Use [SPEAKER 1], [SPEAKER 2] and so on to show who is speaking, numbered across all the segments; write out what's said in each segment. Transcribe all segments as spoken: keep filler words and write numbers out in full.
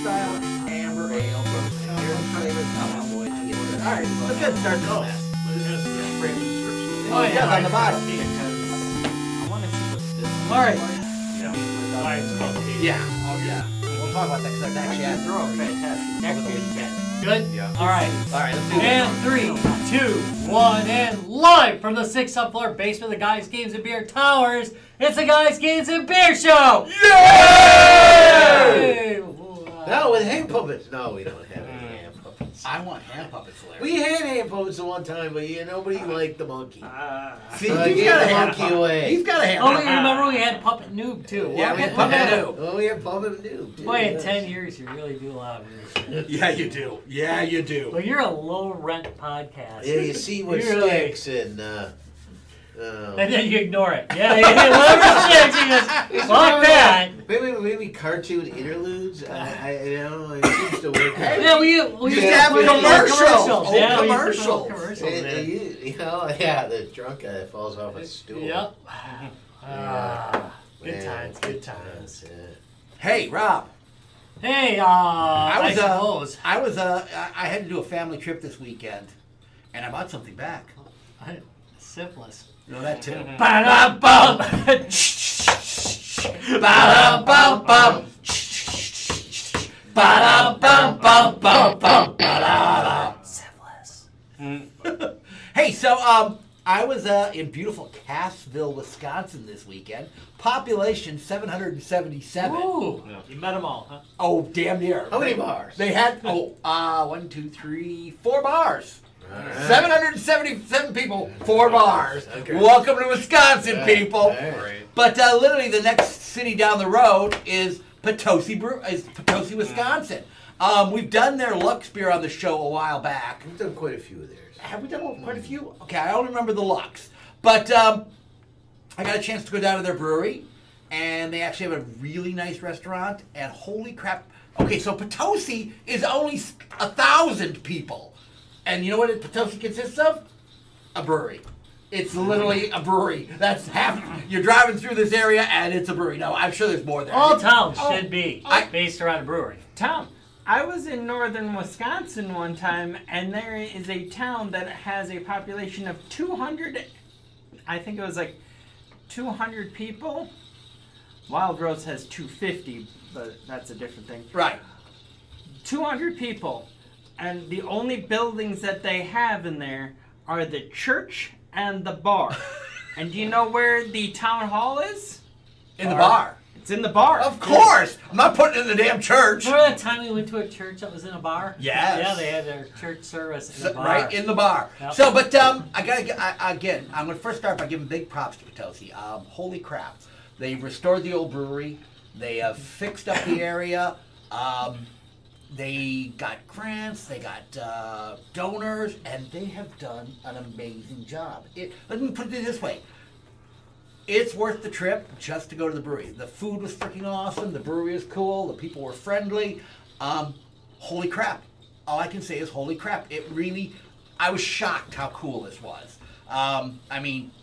[SPEAKER 1] style amber ale from Here's Flavor Cowboy. All right, let's get started on that. Oh, yeah, on the bottom.
[SPEAKER 2] I want to see what this is.
[SPEAKER 3] All right.
[SPEAKER 2] Yeah. Why it's called Hazy.
[SPEAKER 1] Yeah. Oh, yeah. We'll talk about that because I've actually had
[SPEAKER 2] Throw a fantastic.
[SPEAKER 3] Next Good?
[SPEAKER 2] Yeah.
[SPEAKER 3] All right.
[SPEAKER 1] All right, let's do it.
[SPEAKER 3] And three, two, one, and live from the sixth subfloor basement of the Guys, Games, and Beer Towers, it's the Guys, Games, and Beer Show!
[SPEAKER 1] Yay!
[SPEAKER 3] Yay!
[SPEAKER 4] No, with hand puppets. No, we don't have any hand puppets.
[SPEAKER 1] I want hand puppets, Larry.
[SPEAKER 4] We had hand puppets at one time, but yeah, nobody liked the monkey.
[SPEAKER 2] Uh,
[SPEAKER 1] See,
[SPEAKER 4] So I
[SPEAKER 1] he's
[SPEAKER 4] gave
[SPEAKER 1] got a
[SPEAKER 4] the
[SPEAKER 1] hand
[SPEAKER 4] monkey
[SPEAKER 1] puppet.
[SPEAKER 4] away.
[SPEAKER 1] He's got a hand
[SPEAKER 3] Oh,
[SPEAKER 1] puppet.
[SPEAKER 3] wait, remember we had Puppet Noob, too.
[SPEAKER 1] Yeah,
[SPEAKER 3] What
[SPEAKER 1] we had
[SPEAKER 3] was
[SPEAKER 1] Puppet
[SPEAKER 3] that?
[SPEAKER 1] Noob.
[SPEAKER 4] Oh, we have puppet too.
[SPEAKER 3] Boy, in ten years, you really do a lot of weird shit.
[SPEAKER 1] Yeah, you do. Yeah, you do.
[SPEAKER 3] Well, you're a low-rent podcast.
[SPEAKER 4] Yeah, you see what
[SPEAKER 3] You're really-
[SPEAKER 4] sticks and uh, uh,
[SPEAKER 3] And then you ignore it. Yeah, yeah, whatever sticks, you just, fuck that.
[SPEAKER 4] maybe maybe cartoon interludes. I, I you know it seems to work. out.
[SPEAKER 3] Yeah, we, we
[SPEAKER 1] Used
[SPEAKER 3] used
[SPEAKER 1] to have
[SPEAKER 3] put it in
[SPEAKER 1] commercials.
[SPEAKER 3] commercials.
[SPEAKER 1] Old
[SPEAKER 3] Yeah, we used to put
[SPEAKER 1] commercials.
[SPEAKER 3] commercials
[SPEAKER 4] And- and
[SPEAKER 3] in.
[SPEAKER 4] you, you know, yeah, the drunk guy that falls off a stool.
[SPEAKER 3] Yep. Ah, good
[SPEAKER 4] Man,
[SPEAKER 3] times, good times.
[SPEAKER 4] yeah.
[SPEAKER 1] Hey, Rob.
[SPEAKER 3] Hey, uh, I,
[SPEAKER 1] I was, uh,
[SPEAKER 3] suppose.
[SPEAKER 1] I was, uh, I I had to do a family trip this weekend, and I bought something back.
[SPEAKER 3] I, syphilis.
[SPEAKER 1] You know that too.
[SPEAKER 3] Ba-da-bum.
[SPEAKER 1] Ba-dum-bum-bum. Ba-dum-bum-bum-bum-bum. Ba-da-da.
[SPEAKER 3] Syphilis.
[SPEAKER 1] Hey, so um, I was uh, in beautiful Cassville, Wisconsin this weekend. Population seven hundred seventy-seven.
[SPEAKER 3] Ooh, you met them all, huh?
[SPEAKER 1] Oh, damn near.
[SPEAKER 4] How many
[SPEAKER 1] They-
[SPEAKER 4] bars?
[SPEAKER 1] They had oh, uh, one, two, three, four bars.
[SPEAKER 4] All right.
[SPEAKER 1] seven hundred seventy-seven people, four bars.
[SPEAKER 4] Okay.
[SPEAKER 1] Welcome to Wisconsin,
[SPEAKER 4] All
[SPEAKER 1] people.
[SPEAKER 4] All right.
[SPEAKER 1] But uh, literally, the next city down the road is Potosi, Brew- is Potosi, Wisconsin. Um, we've done their Lux beer on the show a while back.
[SPEAKER 4] We've done quite a few of theirs.
[SPEAKER 1] Have we done quite a few? Okay, I only remember the Lux. But um, I got a chance to go down to their brewery, and they actually have a really nice restaurant. And holy crap! Okay, so Potosi is only a thousand people, and you know what it, Potosi consists of? A brewery. It's literally a brewery. That's half. You're driving through this area, and it's a brewery. No, I'm sure there's more there.
[SPEAKER 3] All towns
[SPEAKER 2] Oh,
[SPEAKER 3] should be
[SPEAKER 1] I-
[SPEAKER 3] based around a brewery.
[SPEAKER 2] Tom, I was in northern Wisconsin one time, and there is a town that has a population of two hundred, I think it was like two hundred people. Wild Rose has two hundred fifty, but that's a different thing.
[SPEAKER 1] Right.
[SPEAKER 2] two hundred people, and the only buildings that they have in there are the church and the bar. And do you know where the town hall is?
[SPEAKER 1] In the bar.
[SPEAKER 2] It's in the bar.
[SPEAKER 1] Of course. I'm not putting it in the damn church.
[SPEAKER 3] Remember that time we went to a church that was in a bar?
[SPEAKER 1] Yes.
[SPEAKER 3] Yeah, they had their church service in a
[SPEAKER 1] So-
[SPEAKER 3] bar.
[SPEAKER 1] right in the bar.
[SPEAKER 3] Yep.
[SPEAKER 1] So, but um, I gotta get I, again. I'm gonna first start by giving big props to Potosi. Um, holy crap! They restored the old brewery. They have fixed up the area. Um, they got grants. They got uh, donors, and they have done an amazing job. It, let me put it this way. It's worth the trip just to go to the brewery. The food was freaking awesome. The brewery is cool. The people were friendly. Um, holy crap. All I can say is holy crap. It really, I was shocked how cool this was. Um, I mean,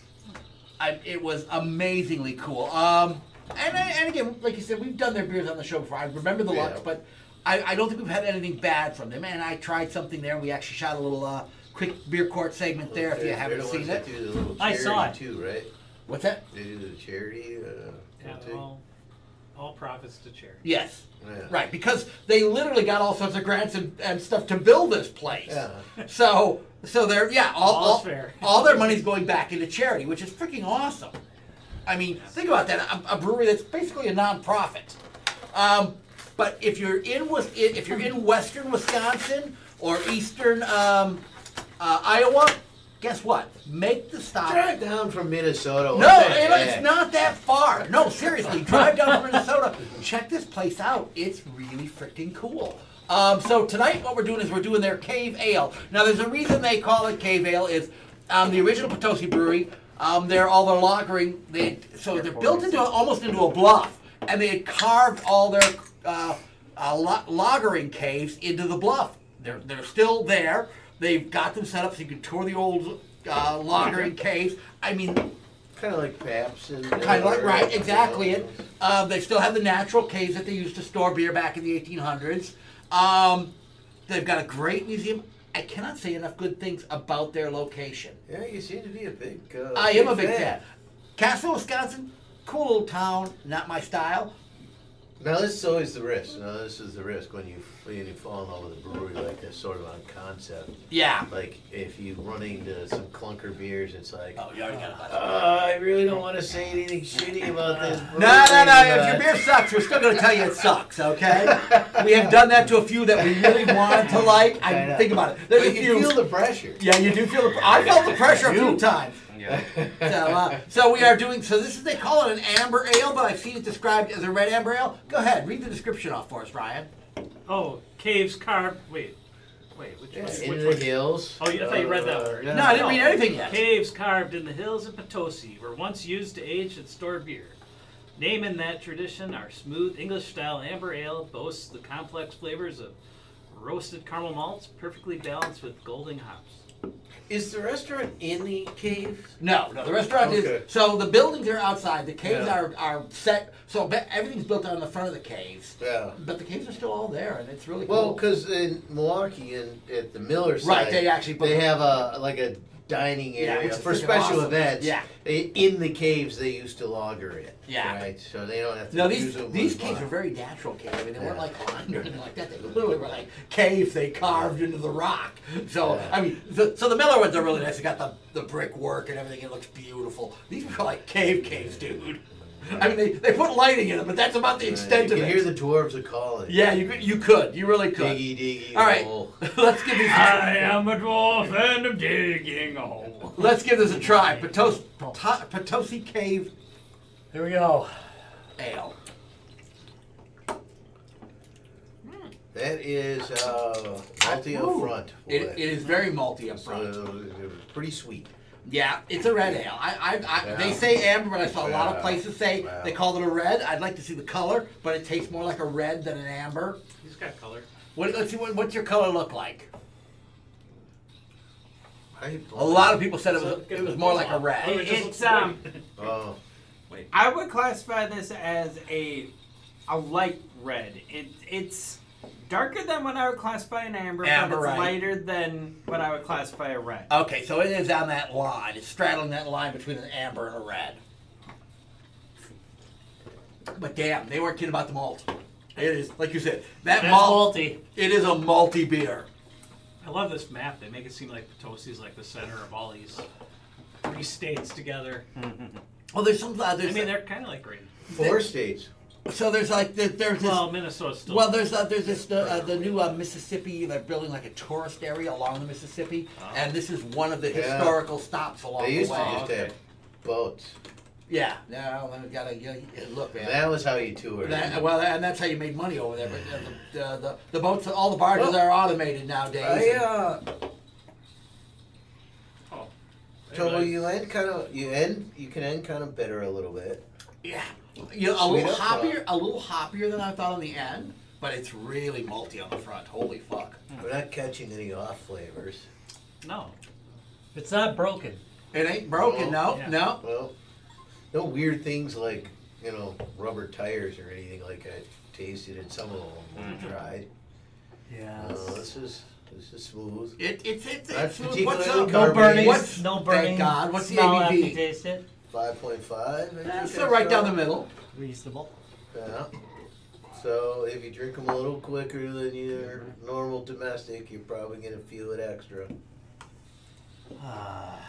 [SPEAKER 1] I, it was amazingly cool. Um, and, and again, like you said, we've done their beers on the show before. I remember the Lux,
[SPEAKER 4] Yeah.
[SPEAKER 1] but I, I don't think we've had anything bad from them. And I tried something there. We actually shot a little uh, quick beer court segment there if you
[SPEAKER 4] They're-
[SPEAKER 1] haven't
[SPEAKER 4] they're the
[SPEAKER 1] seen
[SPEAKER 4] ones
[SPEAKER 1] it.
[SPEAKER 4] that do the little
[SPEAKER 3] I saw
[SPEAKER 4] charity
[SPEAKER 3] it.
[SPEAKER 4] too, right?
[SPEAKER 1] What's that?
[SPEAKER 4] They do the charity. Uh,
[SPEAKER 5] Yeah,
[SPEAKER 4] thing.
[SPEAKER 5] all, all profits to charity.
[SPEAKER 1] Yes.
[SPEAKER 4] Yeah.
[SPEAKER 1] Right, because they literally got all sorts of grants and, and stuff to build this place.
[SPEAKER 4] Yeah.
[SPEAKER 1] So, so they're yeah, all
[SPEAKER 3] All's
[SPEAKER 1] all,
[SPEAKER 3] fair.
[SPEAKER 1] all their money's going back into charity, which is freaking awesome. I mean, think about that. A, a brewery that's basically a nonprofit. Um, but if you're in Wis- if you're in western Wisconsin or eastern um, uh, Iowa, guess what? Make the stop.
[SPEAKER 4] Drive down from Minnesota.
[SPEAKER 1] No,
[SPEAKER 4] what the
[SPEAKER 1] it-
[SPEAKER 4] heck?
[SPEAKER 1] it's not that far. No, seriously, drive down to Minnesota. Check this place out. It's really freaking cool. Um, so tonight, what we're doing is we're doing their Cave Ale. Now, there's a reason they call it Cave Ale. Is um, the original Potosi Brewery. Um, they're all their lagering. They so they're built into almost into a bluff, and they had carved all their uh, uh, la- lagering caves into the bluff. They're they're still there. They've got them set up so you can tour the old uh, lagering caves. I mean,
[SPEAKER 4] Kind of like Pabst. And
[SPEAKER 1] Kind of like, right, exactly it. Um, they still have the natural caves that they used to store beer back in the eighteen hundreds. Um, they've got a great museum. I cannot say enough good things about their location.
[SPEAKER 4] Yeah, you seem to be a big. Uh,
[SPEAKER 1] I am a big fan. Cassville, Wisconsin, cool little town, not my style.
[SPEAKER 4] Now this is always the risk. Now this is the risk when you when you fall in love with a brewery like this, sort of on concept.
[SPEAKER 1] Yeah.
[SPEAKER 4] Like if you run into some clunker beers, it's like,
[SPEAKER 1] Oh, you already got a hot
[SPEAKER 4] uh, I really don't want to say anything shitty about this.
[SPEAKER 1] No, no, no.
[SPEAKER 4] brewery,
[SPEAKER 1] If your
[SPEAKER 4] but-
[SPEAKER 1] beer sucks, we're still going to tell you it sucks, okay? We have done that to a few that we really wanted to like. I
[SPEAKER 4] Kinda.
[SPEAKER 1] think about it. There's
[SPEAKER 4] But
[SPEAKER 1] a
[SPEAKER 4] you
[SPEAKER 1] few.
[SPEAKER 4] feel the pressure.
[SPEAKER 1] Yeah, you do feel the. I felt the pressure a few
[SPEAKER 4] You.
[SPEAKER 1] times.
[SPEAKER 5] Yeah.
[SPEAKER 1] So, uh, so we are doing. So this is they call it an amber ale, but I've seen it described as a red amber ale. Go ahead, read the description off for us, Ryan.
[SPEAKER 5] Oh, caves carved. Wait, wait. Which
[SPEAKER 4] Yeah,
[SPEAKER 5] one?
[SPEAKER 4] in
[SPEAKER 5] Which
[SPEAKER 4] the
[SPEAKER 5] one?
[SPEAKER 4] hills.
[SPEAKER 5] Oh, you- I thought you read that
[SPEAKER 4] Uh,
[SPEAKER 5] one.
[SPEAKER 4] yeah.
[SPEAKER 1] No, I didn't read anything yet.
[SPEAKER 5] Caves carved in the hills of Potosi were once used to age and store beer. Name in that tradition, our smooth English-style amber ale boasts the complex flavors of roasted caramel malts, perfectly balanced with golden hops.
[SPEAKER 4] Is the restaurant in the cave?
[SPEAKER 1] No, no. The restaurant
[SPEAKER 4] Okay.
[SPEAKER 1] is. So the buildings are outside. The caves
[SPEAKER 4] Yeah.
[SPEAKER 1] are are set. So be- everything's built on the front of the caves.
[SPEAKER 4] Yeah.
[SPEAKER 1] But the caves are still all there, and it's really
[SPEAKER 4] Well,
[SPEAKER 1] cool.
[SPEAKER 4] because in Milwaukee and at the Miller side,
[SPEAKER 1] Right, they actually put
[SPEAKER 4] they
[SPEAKER 1] the-
[SPEAKER 4] have a like a dining
[SPEAKER 1] Yeah,
[SPEAKER 4] area
[SPEAKER 1] which is
[SPEAKER 4] for
[SPEAKER 1] freaking
[SPEAKER 4] special
[SPEAKER 1] awesome.
[SPEAKER 4] events.
[SPEAKER 1] Yeah.
[SPEAKER 4] They, in the caves, they used to lager it.
[SPEAKER 1] Yeah.
[SPEAKER 4] Right. So they don't have to
[SPEAKER 1] No,
[SPEAKER 4] use
[SPEAKER 1] these
[SPEAKER 4] them
[SPEAKER 1] these
[SPEAKER 4] with
[SPEAKER 1] caves
[SPEAKER 4] wine.
[SPEAKER 1] were very natural caves. I mean, they weren't
[SPEAKER 4] Yeah.
[SPEAKER 1] like lined or anything like that. They literally were like caves they carved into the rock. So
[SPEAKER 4] Yeah.
[SPEAKER 1] I mean, the, so the Miller ones are really nice. They got the the brickwork and everything. It looks beautiful. These were like cave caves, dude. I mean, they, they put lighting in them, but that's about the
[SPEAKER 4] Right.
[SPEAKER 1] extent
[SPEAKER 4] You
[SPEAKER 1] of
[SPEAKER 4] can
[SPEAKER 1] it.
[SPEAKER 4] hear the dwarves are calling.
[SPEAKER 1] Yeah, you could, you could, you really could.
[SPEAKER 4] Diggy, diggy.
[SPEAKER 1] All right,
[SPEAKER 4] hole.
[SPEAKER 1] let's give these.
[SPEAKER 2] I am a dwarf and I'm digging a hole.
[SPEAKER 1] Let's give this a try. Potos, Poto- Potosi Cave
[SPEAKER 3] Here we go.
[SPEAKER 1] Ale.
[SPEAKER 4] That is uh, malty up front.
[SPEAKER 1] It,
[SPEAKER 4] boy.
[SPEAKER 1] it is very malty up front.
[SPEAKER 4] So, uh, pretty sweet.
[SPEAKER 1] Yeah, it's a red ale. I, I, I
[SPEAKER 4] Yeah.
[SPEAKER 1] They say amber, but I saw a lot of
[SPEAKER 4] Yeah.
[SPEAKER 1] places say
[SPEAKER 4] Yeah.
[SPEAKER 1] they called it a red. I'd like to see the color, but it tastes more like a red than an amber.
[SPEAKER 5] He's got color.
[SPEAKER 1] What, let's see, what, what's your color look like?
[SPEAKER 4] I,
[SPEAKER 1] A lot of people said it was it was more like a red.
[SPEAKER 5] Oh, it just
[SPEAKER 2] It's
[SPEAKER 5] looks
[SPEAKER 2] um,
[SPEAKER 4] Oh,
[SPEAKER 2] I would classify this as a a light red. It it's darker than what I would classify an amber,
[SPEAKER 1] Amber,
[SPEAKER 2] but it's
[SPEAKER 1] right.
[SPEAKER 2] lighter than what I would classify a red.
[SPEAKER 1] Okay, so it is on that line. It's straddling that line between an amber and a red. But damn, they weren't kidding about the malt. It is, like you said, that
[SPEAKER 3] That's
[SPEAKER 1] malt,
[SPEAKER 3] malty.
[SPEAKER 1] it is a malty beer.
[SPEAKER 5] I love this map. They make it seem like Potosi is like the center of all these three states together.
[SPEAKER 1] Well, there's some, uh,
[SPEAKER 5] I
[SPEAKER 1] there's,
[SPEAKER 5] mean, they're kind of like great.
[SPEAKER 4] four states.
[SPEAKER 1] so there's like, there, there's this,
[SPEAKER 5] Well, Minnesota's still.
[SPEAKER 1] well, there's uh, there's this uh, uh, the new uh, Mississippi. They're building like a tourist area along the Mississippi,
[SPEAKER 5] Oh.
[SPEAKER 1] and this is one of the
[SPEAKER 4] Yeah.
[SPEAKER 1] historical stops along
[SPEAKER 4] They
[SPEAKER 1] the
[SPEAKER 4] used to
[SPEAKER 1] way.
[SPEAKER 4] just
[SPEAKER 5] okay.
[SPEAKER 4] have boats.
[SPEAKER 1] Yeah, now we gotta yeah, yeah, look, man.
[SPEAKER 4] That was how you toured.
[SPEAKER 1] That, well, and that's how you made money over there. But uh, the, uh, the the boats, all the barges
[SPEAKER 4] Well,
[SPEAKER 1] are automated nowadays.
[SPEAKER 4] I, uh,
[SPEAKER 5] Oh.
[SPEAKER 4] so you end kind of you end you can end kind of bitter a little bit.
[SPEAKER 1] yeah, you know, a
[SPEAKER 4] Sweet
[SPEAKER 1] little
[SPEAKER 4] up front.
[SPEAKER 1] hoppier, a little hoppier than I thought on the end, but it's really malty on the front. Holy fuck!
[SPEAKER 4] We're not catching any off flavors.
[SPEAKER 5] No.
[SPEAKER 3] It's not broken.
[SPEAKER 1] It ain't broken, no,
[SPEAKER 5] Yeah.
[SPEAKER 1] no.
[SPEAKER 4] Well, no weird things like you know rubber tires or anything like I tasted in some of them we tried.
[SPEAKER 3] Yeah.
[SPEAKER 4] No, this is this is smooth.
[SPEAKER 1] It, it's it's
[SPEAKER 4] Not
[SPEAKER 1] it's what's
[SPEAKER 4] particularly
[SPEAKER 1] up?
[SPEAKER 3] No
[SPEAKER 4] carbonated.
[SPEAKER 3] burning.
[SPEAKER 1] What's-
[SPEAKER 3] no
[SPEAKER 1] thank
[SPEAKER 3] burning.
[SPEAKER 1] God. What's the
[SPEAKER 3] smell
[SPEAKER 1] A B
[SPEAKER 3] after
[SPEAKER 1] V?
[SPEAKER 3] you taste it.
[SPEAKER 4] Five point five.
[SPEAKER 1] That's so right down the middle.
[SPEAKER 3] Reasonable.
[SPEAKER 4] Yeah. So if you drink them a little quicker than your normal domestic, you're probably gonna feel it extra.
[SPEAKER 3] Ah,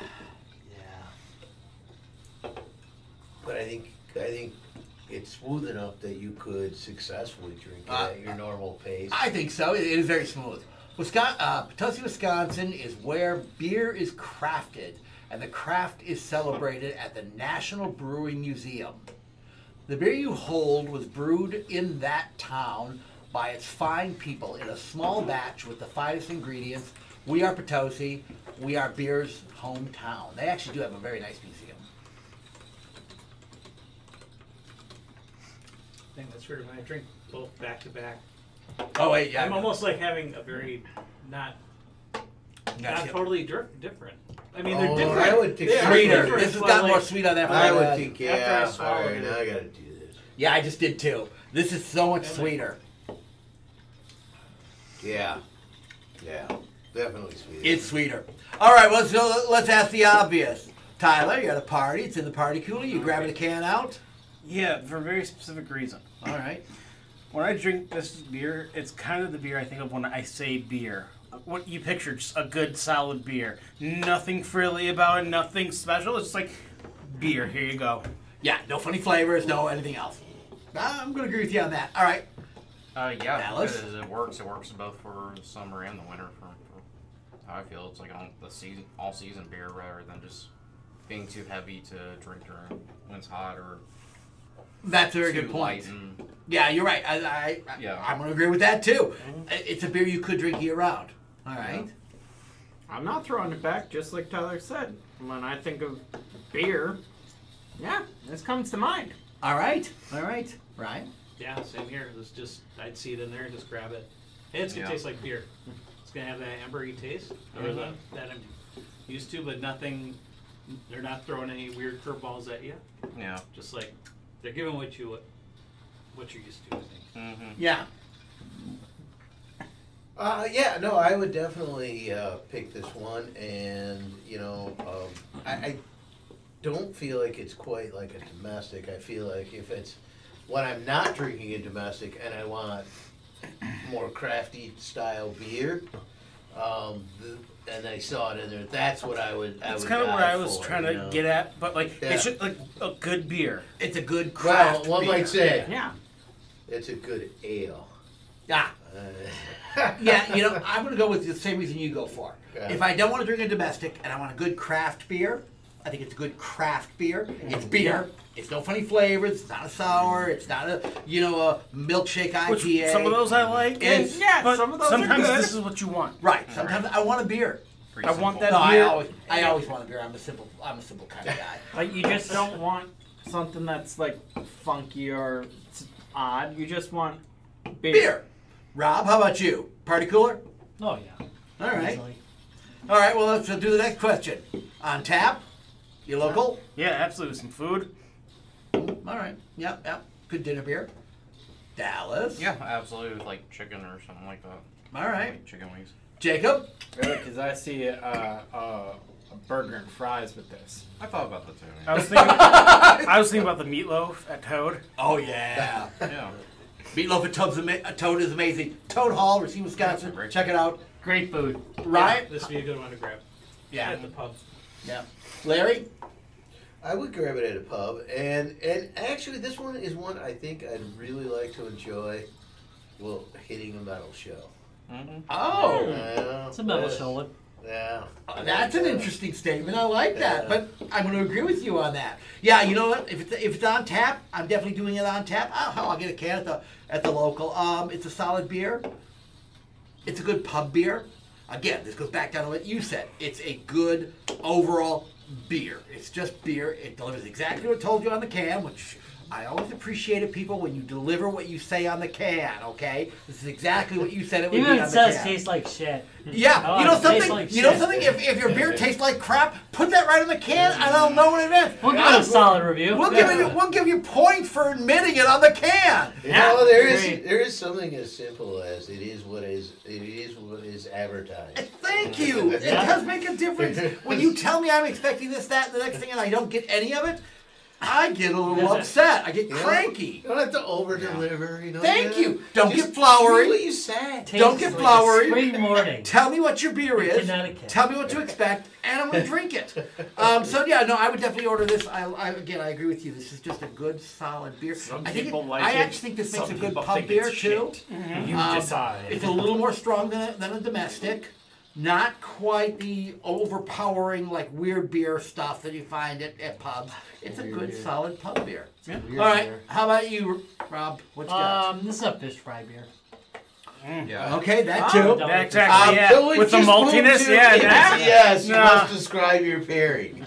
[SPEAKER 3] yeah.
[SPEAKER 4] But I think I think it's smooth enough that you could successfully drink it
[SPEAKER 1] Uh,
[SPEAKER 4] at your normal pace.
[SPEAKER 1] I think so. It, it is very smooth. Wisconsin, uh, Potosi, Wisconsin is where beer is crafted, and the craft is celebrated at the National Brewing Museum. The beer you hold was brewed in that town by its fine people in a small batch with the finest ingredients. We are Potosi. We are beer's hometown. They actually do have a very nice museum.
[SPEAKER 5] I think that's weird when I drink both back to back.
[SPEAKER 1] Oh wait, yeah.
[SPEAKER 5] I'm almost like having a very not not
[SPEAKER 1] Gotcha.
[SPEAKER 5] totally dir- different, I mean, they're
[SPEAKER 4] Oh,
[SPEAKER 5] different.
[SPEAKER 4] I would think
[SPEAKER 5] They are
[SPEAKER 1] Sweeter.
[SPEAKER 5] different,
[SPEAKER 1] This has
[SPEAKER 5] but,
[SPEAKER 1] got more
[SPEAKER 5] like,
[SPEAKER 1] sweet on that.
[SPEAKER 4] I
[SPEAKER 1] one.
[SPEAKER 4] would
[SPEAKER 1] Uh,
[SPEAKER 4] think,
[SPEAKER 5] after I
[SPEAKER 4] yeah. All
[SPEAKER 5] swallowed
[SPEAKER 4] right,
[SPEAKER 5] it.
[SPEAKER 4] now I gotta do this.
[SPEAKER 1] Yeah, I just did too. This is so much
[SPEAKER 5] Yeah.
[SPEAKER 1] sweeter.
[SPEAKER 4] Yeah, yeah, definitely sweet.
[SPEAKER 1] It's sweeter. All right, well, so let's ask the obvious. Tyler, you're at a party. It's in the party cooler. You grabbing a can out?
[SPEAKER 6] Yeah, for a very specific reason.
[SPEAKER 1] All right.
[SPEAKER 6] When I drink this beer, it's kind of the beer I think of when I say beer. What you picture, just a good solid beer. Nothing frilly about it, nothing special. It's just like beer. Here you go.
[SPEAKER 1] Yeah, no funny flavors, no anything else. I'm going to agree with you on that. All right.
[SPEAKER 7] Uh, yeah,
[SPEAKER 1] Dallas?
[SPEAKER 7] because it works. It works both for the summer and the winter. For, for how I feel, it's like on the season, all season beer rather than just being too heavy to drink during when it's hot or
[SPEAKER 1] That's a very
[SPEAKER 7] too
[SPEAKER 1] good point.
[SPEAKER 7] light. And,
[SPEAKER 1] Yeah, you're right. I, I,
[SPEAKER 7] Yeah.
[SPEAKER 1] I'm going to agree with that too. It's a beer you could drink year round. All right.
[SPEAKER 2] I'm not throwing it back, just like Tyler said. When I think of beer, yeah, this comes to mind.
[SPEAKER 1] All right. All right. Ryan?
[SPEAKER 5] Yeah, same here. It's just I'd see it in there and just grab it. Hey, it's gonna
[SPEAKER 7] Yeah.
[SPEAKER 5] taste like beer. It's gonna have that ambery taste, or the, that I'm used to, but nothing. They're not throwing any weird curveballs at you.
[SPEAKER 7] yeah.
[SPEAKER 5] Just like they're giving what you what, what you're used to. I think.
[SPEAKER 7] Mm-hmm.
[SPEAKER 1] Yeah.
[SPEAKER 4] Uh, yeah, no, I would definitely uh, pick this one, and you know, um, I, I don't feel like it's quite like a domestic. I feel like if it's when I'm not drinking a domestic and I want more crafty style beer, um, the, and I saw it in there, that's what I would. I
[SPEAKER 6] That's
[SPEAKER 4] would
[SPEAKER 6] kind of what
[SPEAKER 4] dive
[SPEAKER 6] I was
[SPEAKER 4] for,
[SPEAKER 6] trying
[SPEAKER 4] you
[SPEAKER 6] to
[SPEAKER 4] know?
[SPEAKER 6] get at, but like
[SPEAKER 4] Yeah.
[SPEAKER 6] it's just like a good beer.
[SPEAKER 1] It's a good
[SPEAKER 4] Well,
[SPEAKER 1] craft
[SPEAKER 4] one
[SPEAKER 1] beer.
[SPEAKER 4] might say
[SPEAKER 2] Yeah.
[SPEAKER 4] it's a good ale.
[SPEAKER 1] Yeah.
[SPEAKER 4] Uh,
[SPEAKER 1] Yeah, you know, I'm going to go with the same reason you go for.
[SPEAKER 4] Yeah.
[SPEAKER 1] If I don't want to drink a domestic and I want a good craft beer, I think it's a good craft beer. It's beer. It's no funny flavors. It's not a sour. It's not a, you know, a milkshake I
[SPEAKER 6] Which
[SPEAKER 1] P A.
[SPEAKER 6] some of those I like.
[SPEAKER 1] It's-
[SPEAKER 2] Yeah,
[SPEAKER 6] but
[SPEAKER 2] some of those are
[SPEAKER 6] sometimes
[SPEAKER 2] good.
[SPEAKER 6] this is what you want.
[SPEAKER 1] Right. Sometimes I want a beer.
[SPEAKER 7] Pretty
[SPEAKER 6] I want
[SPEAKER 7] simple.
[SPEAKER 6] that
[SPEAKER 1] No, I
[SPEAKER 6] beer.
[SPEAKER 1] always, I always want a beer. I'm a simple, I'm a simple kind of guy.
[SPEAKER 2] Like, you just don't want something that's, like, funky or s- odd. You just want beer.
[SPEAKER 1] Beer. Rob, how about you? Party cooler?
[SPEAKER 3] Oh yeah.
[SPEAKER 1] All right.
[SPEAKER 3] Easily.
[SPEAKER 1] All right, well, let's uh, do the next question. On tap? You local?
[SPEAKER 6] Yeah, absolutely. Some food.
[SPEAKER 1] All right. Yep, yep. Good dinner beer. Dallas?
[SPEAKER 7] Yeah, absolutely. With like chicken or something like that.
[SPEAKER 1] All right.
[SPEAKER 7] Like chicken wings.
[SPEAKER 1] Jacob?
[SPEAKER 2] Really, because I see uh, uh, a burger and fries with this.
[SPEAKER 7] I thought about that too.
[SPEAKER 6] I
[SPEAKER 7] Man.
[SPEAKER 6] was thinking. I was thinking about the meatloaf at Toad.
[SPEAKER 1] Oh, yeah.
[SPEAKER 7] Yeah.
[SPEAKER 1] Meatloaf at Toad's ama- uh, Toad is amazing. Toad Hall, Racine, Wisconsin.
[SPEAKER 7] Great.
[SPEAKER 1] Check it out.
[SPEAKER 3] Great food.
[SPEAKER 1] Right?
[SPEAKER 5] Yeah, this would be a good one to grab.
[SPEAKER 1] Yeah.
[SPEAKER 5] At the pub.
[SPEAKER 1] Yeah. Larry?
[SPEAKER 4] I would grab it at a pub, and and actually, this one is one I think I'd really like to enjoy. Well, hitting a metal show.
[SPEAKER 7] Mm-hmm.
[SPEAKER 1] Oh.
[SPEAKER 4] Yeah,
[SPEAKER 3] It's a metal
[SPEAKER 4] yeah,
[SPEAKER 3] show.
[SPEAKER 4] Yeah,
[SPEAKER 1] That's an interesting statement. I like that.
[SPEAKER 4] Yeah.
[SPEAKER 1] But I'm going to agree with you on that. Yeah, you know what? If it's, if it's on tap, I'm definitely doing it on tap. Oh, hell, I'll get a can at the at the local. Um, it's a solid beer. It's a good pub beer. Again, this goes back down to what you said. It's a good overall beer. It's just beer. It delivers exactly what it told you on the can, which I always appreciated people when you deliver what you say on the can, okay? This is exactly what you said it would
[SPEAKER 3] Even
[SPEAKER 1] be
[SPEAKER 3] if
[SPEAKER 1] on
[SPEAKER 3] it
[SPEAKER 1] the
[SPEAKER 3] says
[SPEAKER 1] can.
[SPEAKER 3] tastes like shit.
[SPEAKER 1] Yeah,
[SPEAKER 3] Oh,
[SPEAKER 1] you know
[SPEAKER 3] it tastes
[SPEAKER 1] something.
[SPEAKER 3] like
[SPEAKER 1] you know
[SPEAKER 3] shit.
[SPEAKER 1] something. If, if your beer tastes like crap, put that right on the can, and I'll know what it is.
[SPEAKER 3] We'll give it a solid review.
[SPEAKER 1] We'll give you. We'll give you points for admitting it on the can.
[SPEAKER 4] You know, there is
[SPEAKER 2] great.
[SPEAKER 4] there is something as simple as it is what is it is what is advertised.
[SPEAKER 1] Thank you. It does make a difference when you tell me I'm expecting this, that, and the next thing, and I don't get any of it. I get a little upset. I get
[SPEAKER 4] You know?
[SPEAKER 1] cranky.
[SPEAKER 4] You don't have to over deliver. You know.
[SPEAKER 1] Thank
[SPEAKER 4] yeah.
[SPEAKER 1] you. Don't
[SPEAKER 4] Just
[SPEAKER 1] get flowery.
[SPEAKER 4] do what you say.
[SPEAKER 1] Don't get flowery.
[SPEAKER 3] Spring morning.
[SPEAKER 1] Tell me what your beer
[SPEAKER 3] In
[SPEAKER 1] is.
[SPEAKER 3] Connecticut.
[SPEAKER 1] Tell me what to expect, and I'm going to drink it. Um, so yeah, no, I would definitely order this. I, I again, I agree with you. This is just a good, solid beer.
[SPEAKER 2] Some
[SPEAKER 1] I think. It,
[SPEAKER 2] people like
[SPEAKER 1] I
[SPEAKER 2] it,
[SPEAKER 1] actually think this
[SPEAKER 2] some
[SPEAKER 1] makes a good
[SPEAKER 2] people
[SPEAKER 1] pub
[SPEAKER 2] think
[SPEAKER 1] beer
[SPEAKER 2] it's
[SPEAKER 1] too.
[SPEAKER 2] shit. You
[SPEAKER 1] Um,
[SPEAKER 2] decide.
[SPEAKER 1] It's a little more strong than a, than a domestic. Not quite the overpowering, like weird beer stuff that you find at, at pubs. It's a good, solid pub beer.
[SPEAKER 6] Yeah.
[SPEAKER 1] All right. How about you, Rob? What you got?
[SPEAKER 3] Um, this is a fish fry beer.
[SPEAKER 7] Yeah.
[SPEAKER 1] Okay, that
[SPEAKER 2] Ah,
[SPEAKER 1] too.
[SPEAKER 3] Double
[SPEAKER 6] Exactly.
[SPEAKER 1] Um,
[SPEAKER 6] yeah.
[SPEAKER 4] So we
[SPEAKER 6] With the
[SPEAKER 4] just moved
[SPEAKER 6] maltiness.
[SPEAKER 4] to-
[SPEAKER 6] Yeah.
[SPEAKER 4] yes,
[SPEAKER 6] that's-
[SPEAKER 4] yes, you
[SPEAKER 6] No.
[SPEAKER 4] must describe your pairing.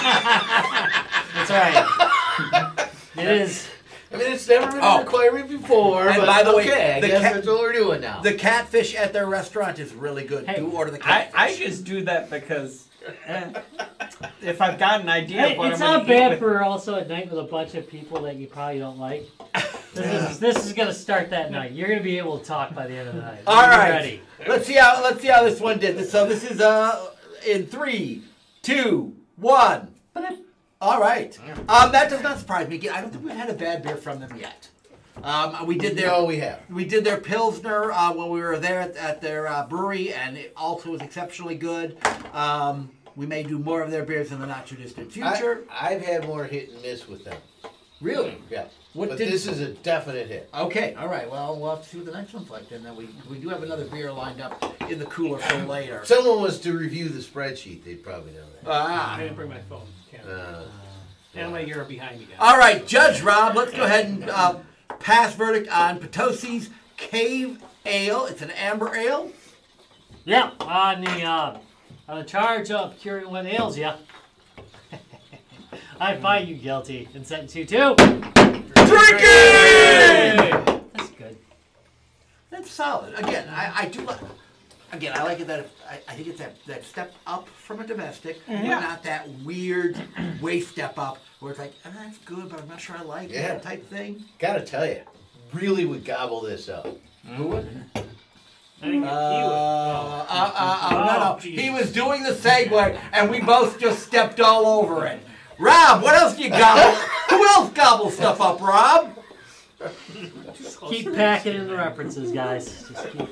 [SPEAKER 3] That's right. It is.
[SPEAKER 4] I mean, it's never been
[SPEAKER 1] Oh.
[SPEAKER 4] a requirement before,
[SPEAKER 1] And
[SPEAKER 4] but
[SPEAKER 1] by the way,
[SPEAKER 4] okay, I
[SPEAKER 1] the
[SPEAKER 4] guess
[SPEAKER 1] cat-
[SPEAKER 4] that's what we're doing now.
[SPEAKER 1] The catfish at their restaurant is really good.
[SPEAKER 3] Hey,
[SPEAKER 1] Do order the
[SPEAKER 2] I,
[SPEAKER 1] catfish.
[SPEAKER 2] I just do that because Uh, if I've got an idea
[SPEAKER 3] Hey,
[SPEAKER 2] of what
[SPEAKER 3] it's
[SPEAKER 2] I'm gonna
[SPEAKER 3] not bad
[SPEAKER 2] eat with-
[SPEAKER 3] for also at night with a bunch of people that you probably don't like. This is this is gonna start that night. You're gonna be able to talk by the end of the night.
[SPEAKER 1] All
[SPEAKER 3] Be
[SPEAKER 1] right.
[SPEAKER 3] ready.
[SPEAKER 1] Let's see how let's see how this one did. So this is uh in three, two, one. All right. Um, that does not surprise me. Again, I don't think we've had a bad beer from them yet. Um, we did their
[SPEAKER 4] No, we have.
[SPEAKER 1] we did their Pilsner uh, when we were there at, at their uh, brewery, and it also was exceptionally good. Um, we may do more of their beers in the not too distant future.
[SPEAKER 4] I, I've had more hit and miss with them.
[SPEAKER 1] Really?
[SPEAKER 4] Yeah.
[SPEAKER 1] What
[SPEAKER 4] but
[SPEAKER 1] did-
[SPEAKER 4] this is a definite hit.
[SPEAKER 1] Okay, all right. Well, we'll have to see what the next one's like. Then, then we we do have another beer lined up in the cooler for later.
[SPEAKER 4] If someone was to review the spreadsheet, they'd probably know that.
[SPEAKER 5] I
[SPEAKER 1] Ah.
[SPEAKER 5] didn't bring my phone. Can't.
[SPEAKER 4] Uh,
[SPEAKER 5] Anyway, you're behind me, guys.
[SPEAKER 1] All right, Judge Rob. Let's go ahead and uh, pass verdict on Potosi's Cave Ale. It's an amber ale.
[SPEAKER 3] Yeah, on the uh, on the charge of curing what ails ya. I find you guilty and sentence you to
[SPEAKER 1] Drink it!
[SPEAKER 3] That's good.
[SPEAKER 1] That's solid. Again, I, I do like. Again, I like it that I, I think it's that, that step up from a domestic, but not that weird way step up where it's like, oh, that's good, but I'm not sure I like
[SPEAKER 4] Yeah.
[SPEAKER 1] it type thing.
[SPEAKER 4] gotta tell you, really would gobble this up.
[SPEAKER 1] Who would?
[SPEAKER 5] I think
[SPEAKER 1] Uh,
[SPEAKER 5] he would.
[SPEAKER 1] uh, uh, uh, no, no.
[SPEAKER 5] Oh,
[SPEAKER 1] He was doing the segue, and we both just stepped all over it. Rob, what else do you gobble? Who else gobbles stuff up, Rob?
[SPEAKER 3] Keep packing in the references, guys. Just keep.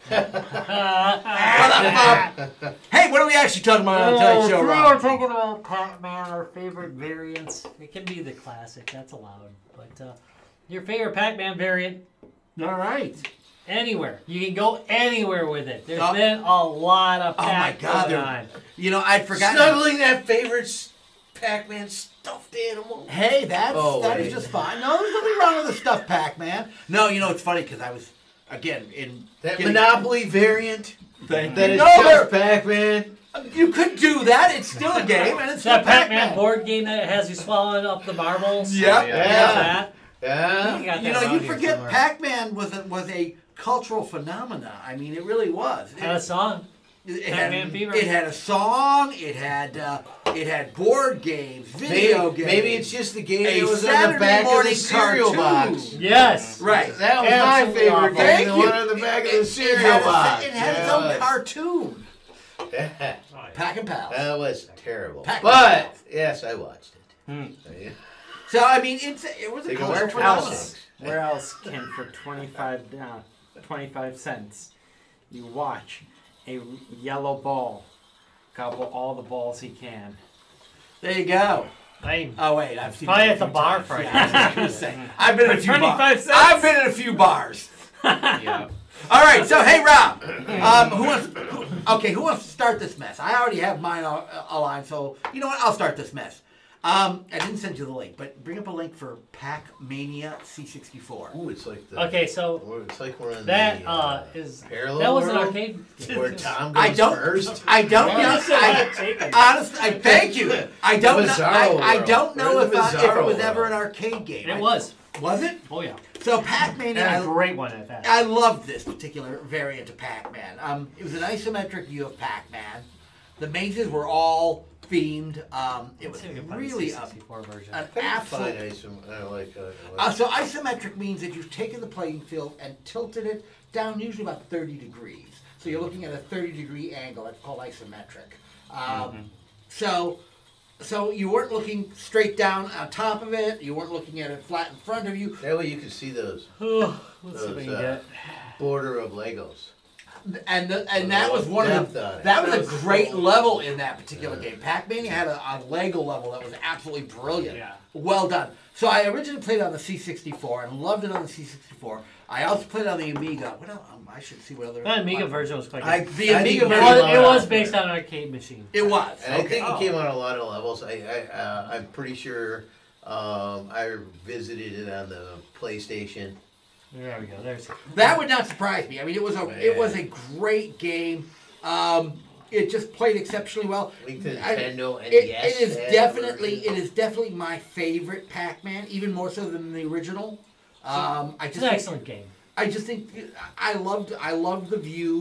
[SPEAKER 1] Hey, what are we actually talking about on tonight's show,
[SPEAKER 3] we are
[SPEAKER 1] Rob?
[SPEAKER 3] talking about Pac-Man, our favorite variants. It can be the classic, that's allowed. But uh, your favorite Pac-Man variant,
[SPEAKER 1] All right.
[SPEAKER 3] anywhere. You can go anywhere with it. There's
[SPEAKER 1] Oh.
[SPEAKER 3] been a lot of
[SPEAKER 1] Oh my
[SPEAKER 3] Pac
[SPEAKER 1] God,
[SPEAKER 3] going
[SPEAKER 1] there-
[SPEAKER 3] on.
[SPEAKER 1] You know, I'd forgotten.
[SPEAKER 4] Snuggling that favorite s- Pac-Man stuffed animal.
[SPEAKER 1] Hey, that's
[SPEAKER 4] Oh,
[SPEAKER 1] that is
[SPEAKER 4] wait.
[SPEAKER 1] just fine. No, there's nothing wrong with the stuffed Pac-Man. No, you know it's funny because I was again in
[SPEAKER 4] That
[SPEAKER 1] getting-
[SPEAKER 4] Monopoly variant.
[SPEAKER 1] Thank
[SPEAKER 4] That
[SPEAKER 1] you.
[SPEAKER 4] is
[SPEAKER 1] No,
[SPEAKER 4] just
[SPEAKER 1] there-
[SPEAKER 4] Pac-Man.
[SPEAKER 1] You could do that. It's still a game, and it's still
[SPEAKER 3] That Pac-Man
[SPEAKER 1] Pac-Man.
[SPEAKER 3] board game that has you swallowing up the marbles.
[SPEAKER 1] Yep.
[SPEAKER 7] Yeah.
[SPEAKER 3] You got
[SPEAKER 4] Yeah.
[SPEAKER 3] that?
[SPEAKER 4] Yeah.
[SPEAKER 3] You got
[SPEAKER 1] You
[SPEAKER 3] that
[SPEAKER 1] know,
[SPEAKER 3] around
[SPEAKER 1] you
[SPEAKER 3] here
[SPEAKER 1] forget
[SPEAKER 3] somewhere.
[SPEAKER 1] Pac-Man was a, was a cultural phenomena. I mean, it really was. It,
[SPEAKER 3] Had a song.
[SPEAKER 1] it
[SPEAKER 3] Pac-Man
[SPEAKER 1] had,
[SPEAKER 3] Fever.
[SPEAKER 1] It had a song. It had uh, it had board games,
[SPEAKER 4] Maybe,
[SPEAKER 1] video games.
[SPEAKER 4] maybe it's just the game
[SPEAKER 1] A
[SPEAKER 4] that was on
[SPEAKER 1] Saturday
[SPEAKER 4] the back of the
[SPEAKER 1] morning
[SPEAKER 4] cereal
[SPEAKER 1] cartoon.
[SPEAKER 4] box.
[SPEAKER 3] Yes.
[SPEAKER 1] right.
[SPEAKER 4] That was
[SPEAKER 3] Absolutely
[SPEAKER 4] my favorite
[SPEAKER 3] awful.
[SPEAKER 4] game.
[SPEAKER 1] Thank
[SPEAKER 4] The
[SPEAKER 1] you.
[SPEAKER 4] one on the back of the
[SPEAKER 1] It-
[SPEAKER 4] cereal
[SPEAKER 1] it had a-
[SPEAKER 4] box.
[SPEAKER 1] It had its
[SPEAKER 4] Yeah,
[SPEAKER 1] own
[SPEAKER 4] it was-
[SPEAKER 1] cartoon.
[SPEAKER 4] Yeah.
[SPEAKER 1] Pack and Pals.
[SPEAKER 4] That was terrible.
[SPEAKER 1] Pac-Man.
[SPEAKER 4] But yes, I watched it.
[SPEAKER 3] Hmm.
[SPEAKER 4] Yeah.
[SPEAKER 1] So I mean, it's it was a
[SPEAKER 4] They go
[SPEAKER 1] cultural
[SPEAKER 4] back to
[SPEAKER 1] phenomenon.
[SPEAKER 4] classics.
[SPEAKER 2] Where else can for twenty-five uh, twenty-five cents you watch a yellow ball gobble all the balls he can?
[SPEAKER 1] There you go.
[SPEAKER 3] Lame.
[SPEAKER 1] Oh wait, I've seen.
[SPEAKER 3] Probably
[SPEAKER 1] that a
[SPEAKER 3] at the
[SPEAKER 1] few
[SPEAKER 3] bar
[SPEAKER 1] times.
[SPEAKER 3] for
[SPEAKER 1] Yeah, I was just gonna say. I've been in a
[SPEAKER 2] For
[SPEAKER 1] few
[SPEAKER 2] twenty-five
[SPEAKER 1] bars.
[SPEAKER 2] cents?
[SPEAKER 1] I've been in a few bars.
[SPEAKER 7] Yeah.
[SPEAKER 1] All right, so hey Rob, um, who wants? Who, okay, who wants to start this mess? I already have mine a- aligned, so you know what? I'll start this mess. Um, I didn't send you the link, but bring up a link for Pac-Mania C sixty-four.
[SPEAKER 4] Ooh, it's like the.
[SPEAKER 3] Okay, so
[SPEAKER 4] It's like we're in
[SPEAKER 3] that
[SPEAKER 4] the,
[SPEAKER 3] uh, is
[SPEAKER 4] parallel
[SPEAKER 3] that was an
[SPEAKER 4] world
[SPEAKER 3] arcade.
[SPEAKER 4] where Tom goes
[SPEAKER 1] I don't.
[SPEAKER 4] first.
[SPEAKER 1] I don't know. I, honestly, I thank you. I don't know.
[SPEAKER 4] Bizarro
[SPEAKER 1] I, I
[SPEAKER 4] world.
[SPEAKER 1] don't know
[SPEAKER 4] We're
[SPEAKER 1] if,
[SPEAKER 4] the
[SPEAKER 1] uh, if it
[SPEAKER 4] Bizarro
[SPEAKER 1] was ever
[SPEAKER 4] world.
[SPEAKER 1] an arcade game.
[SPEAKER 3] It
[SPEAKER 1] I-
[SPEAKER 3] was.
[SPEAKER 1] Was it?
[SPEAKER 3] Oh yeah.
[SPEAKER 1] So Pac-Mania.
[SPEAKER 3] And
[SPEAKER 1] I-
[SPEAKER 3] a great one at that.
[SPEAKER 1] I loved this particular variant of Pac-Man. Um, it was an isometric view of Pac-Man. The mazes were all themed. Um, it was
[SPEAKER 3] Let's see if we can find
[SPEAKER 1] really
[SPEAKER 3] the
[SPEAKER 1] a,
[SPEAKER 3] C sixty-four version.
[SPEAKER 1] an
[SPEAKER 4] Fine,
[SPEAKER 1] absolute.
[SPEAKER 4] I, some, I like. Uh, I
[SPEAKER 1] Uh,
[SPEAKER 4] like
[SPEAKER 1] so isometric means that you've taken the playing field and tilted it down usually about thirty degrees. So you're looking at a thirty degree angle. That's called isometric. Um, So, so you weren't looking straight down on top of it. You weren't looking at it flat in front of you.
[SPEAKER 4] that way you can see those
[SPEAKER 3] Oh, let's see if we
[SPEAKER 4] those
[SPEAKER 3] can
[SPEAKER 4] uh,
[SPEAKER 3] get.
[SPEAKER 4] border of Legos.
[SPEAKER 1] And the, and that was one of
[SPEAKER 4] Depth
[SPEAKER 1] the
[SPEAKER 4] on it.
[SPEAKER 1] that was
[SPEAKER 4] That
[SPEAKER 1] a
[SPEAKER 4] was
[SPEAKER 1] great
[SPEAKER 4] cool.
[SPEAKER 1] level in that particular game. Pac-Man had a, a Lego level that was absolutely brilliant.
[SPEAKER 5] Yeah.
[SPEAKER 1] Well done. So I originally played on the C sixty-four and loved it on the C sixty-four. I also played on the Amiga. What else? Um, I should see what other.
[SPEAKER 3] The Amiga version was quite good.
[SPEAKER 4] I,
[SPEAKER 1] The
[SPEAKER 4] I
[SPEAKER 1] Amiga
[SPEAKER 4] think
[SPEAKER 3] it,
[SPEAKER 1] version-
[SPEAKER 4] came
[SPEAKER 3] was,
[SPEAKER 4] out
[SPEAKER 3] it
[SPEAKER 4] on-
[SPEAKER 3] was based on an arcade machine.
[SPEAKER 1] It was.
[SPEAKER 4] And I
[SPEAKER 1] Okay.
[SPEAKER 4] think
[SPEAKER 5] Oh.
[SPEAKER 4] it came on a lot of levels. I, I uh, I'm pretty sure um, I visited it on the PlayStation.
[SPEAKER 3] There we go. There's.
[SPEAKER 1] That would not surprise me. I mean, it was a it was a great game. Um, it just played exceptionally well.
[SPEAKER 4] Link to
[SPEAKER 1] I-
[SPEAKER 4] Nintendo and
[SPEAKER 1] It,
[SPEAKER 4] yes,
[SPEAKER 1] it is
[SPEAKER 4] that
[SPEAKER 1] definitely
[SPEAKER 4] version.
[SPEAKER 1] it is definitely my favorite Pac-Man, even more so than the original. Um, I
[SPEAKER 3] It's
[SPEAKER 1] just
[SPEAKER 3] an
[SPEAKER 1] think-
[SPEAKER 3] excellent game.
[SPEAKER 1] I just think I loved I loved the view.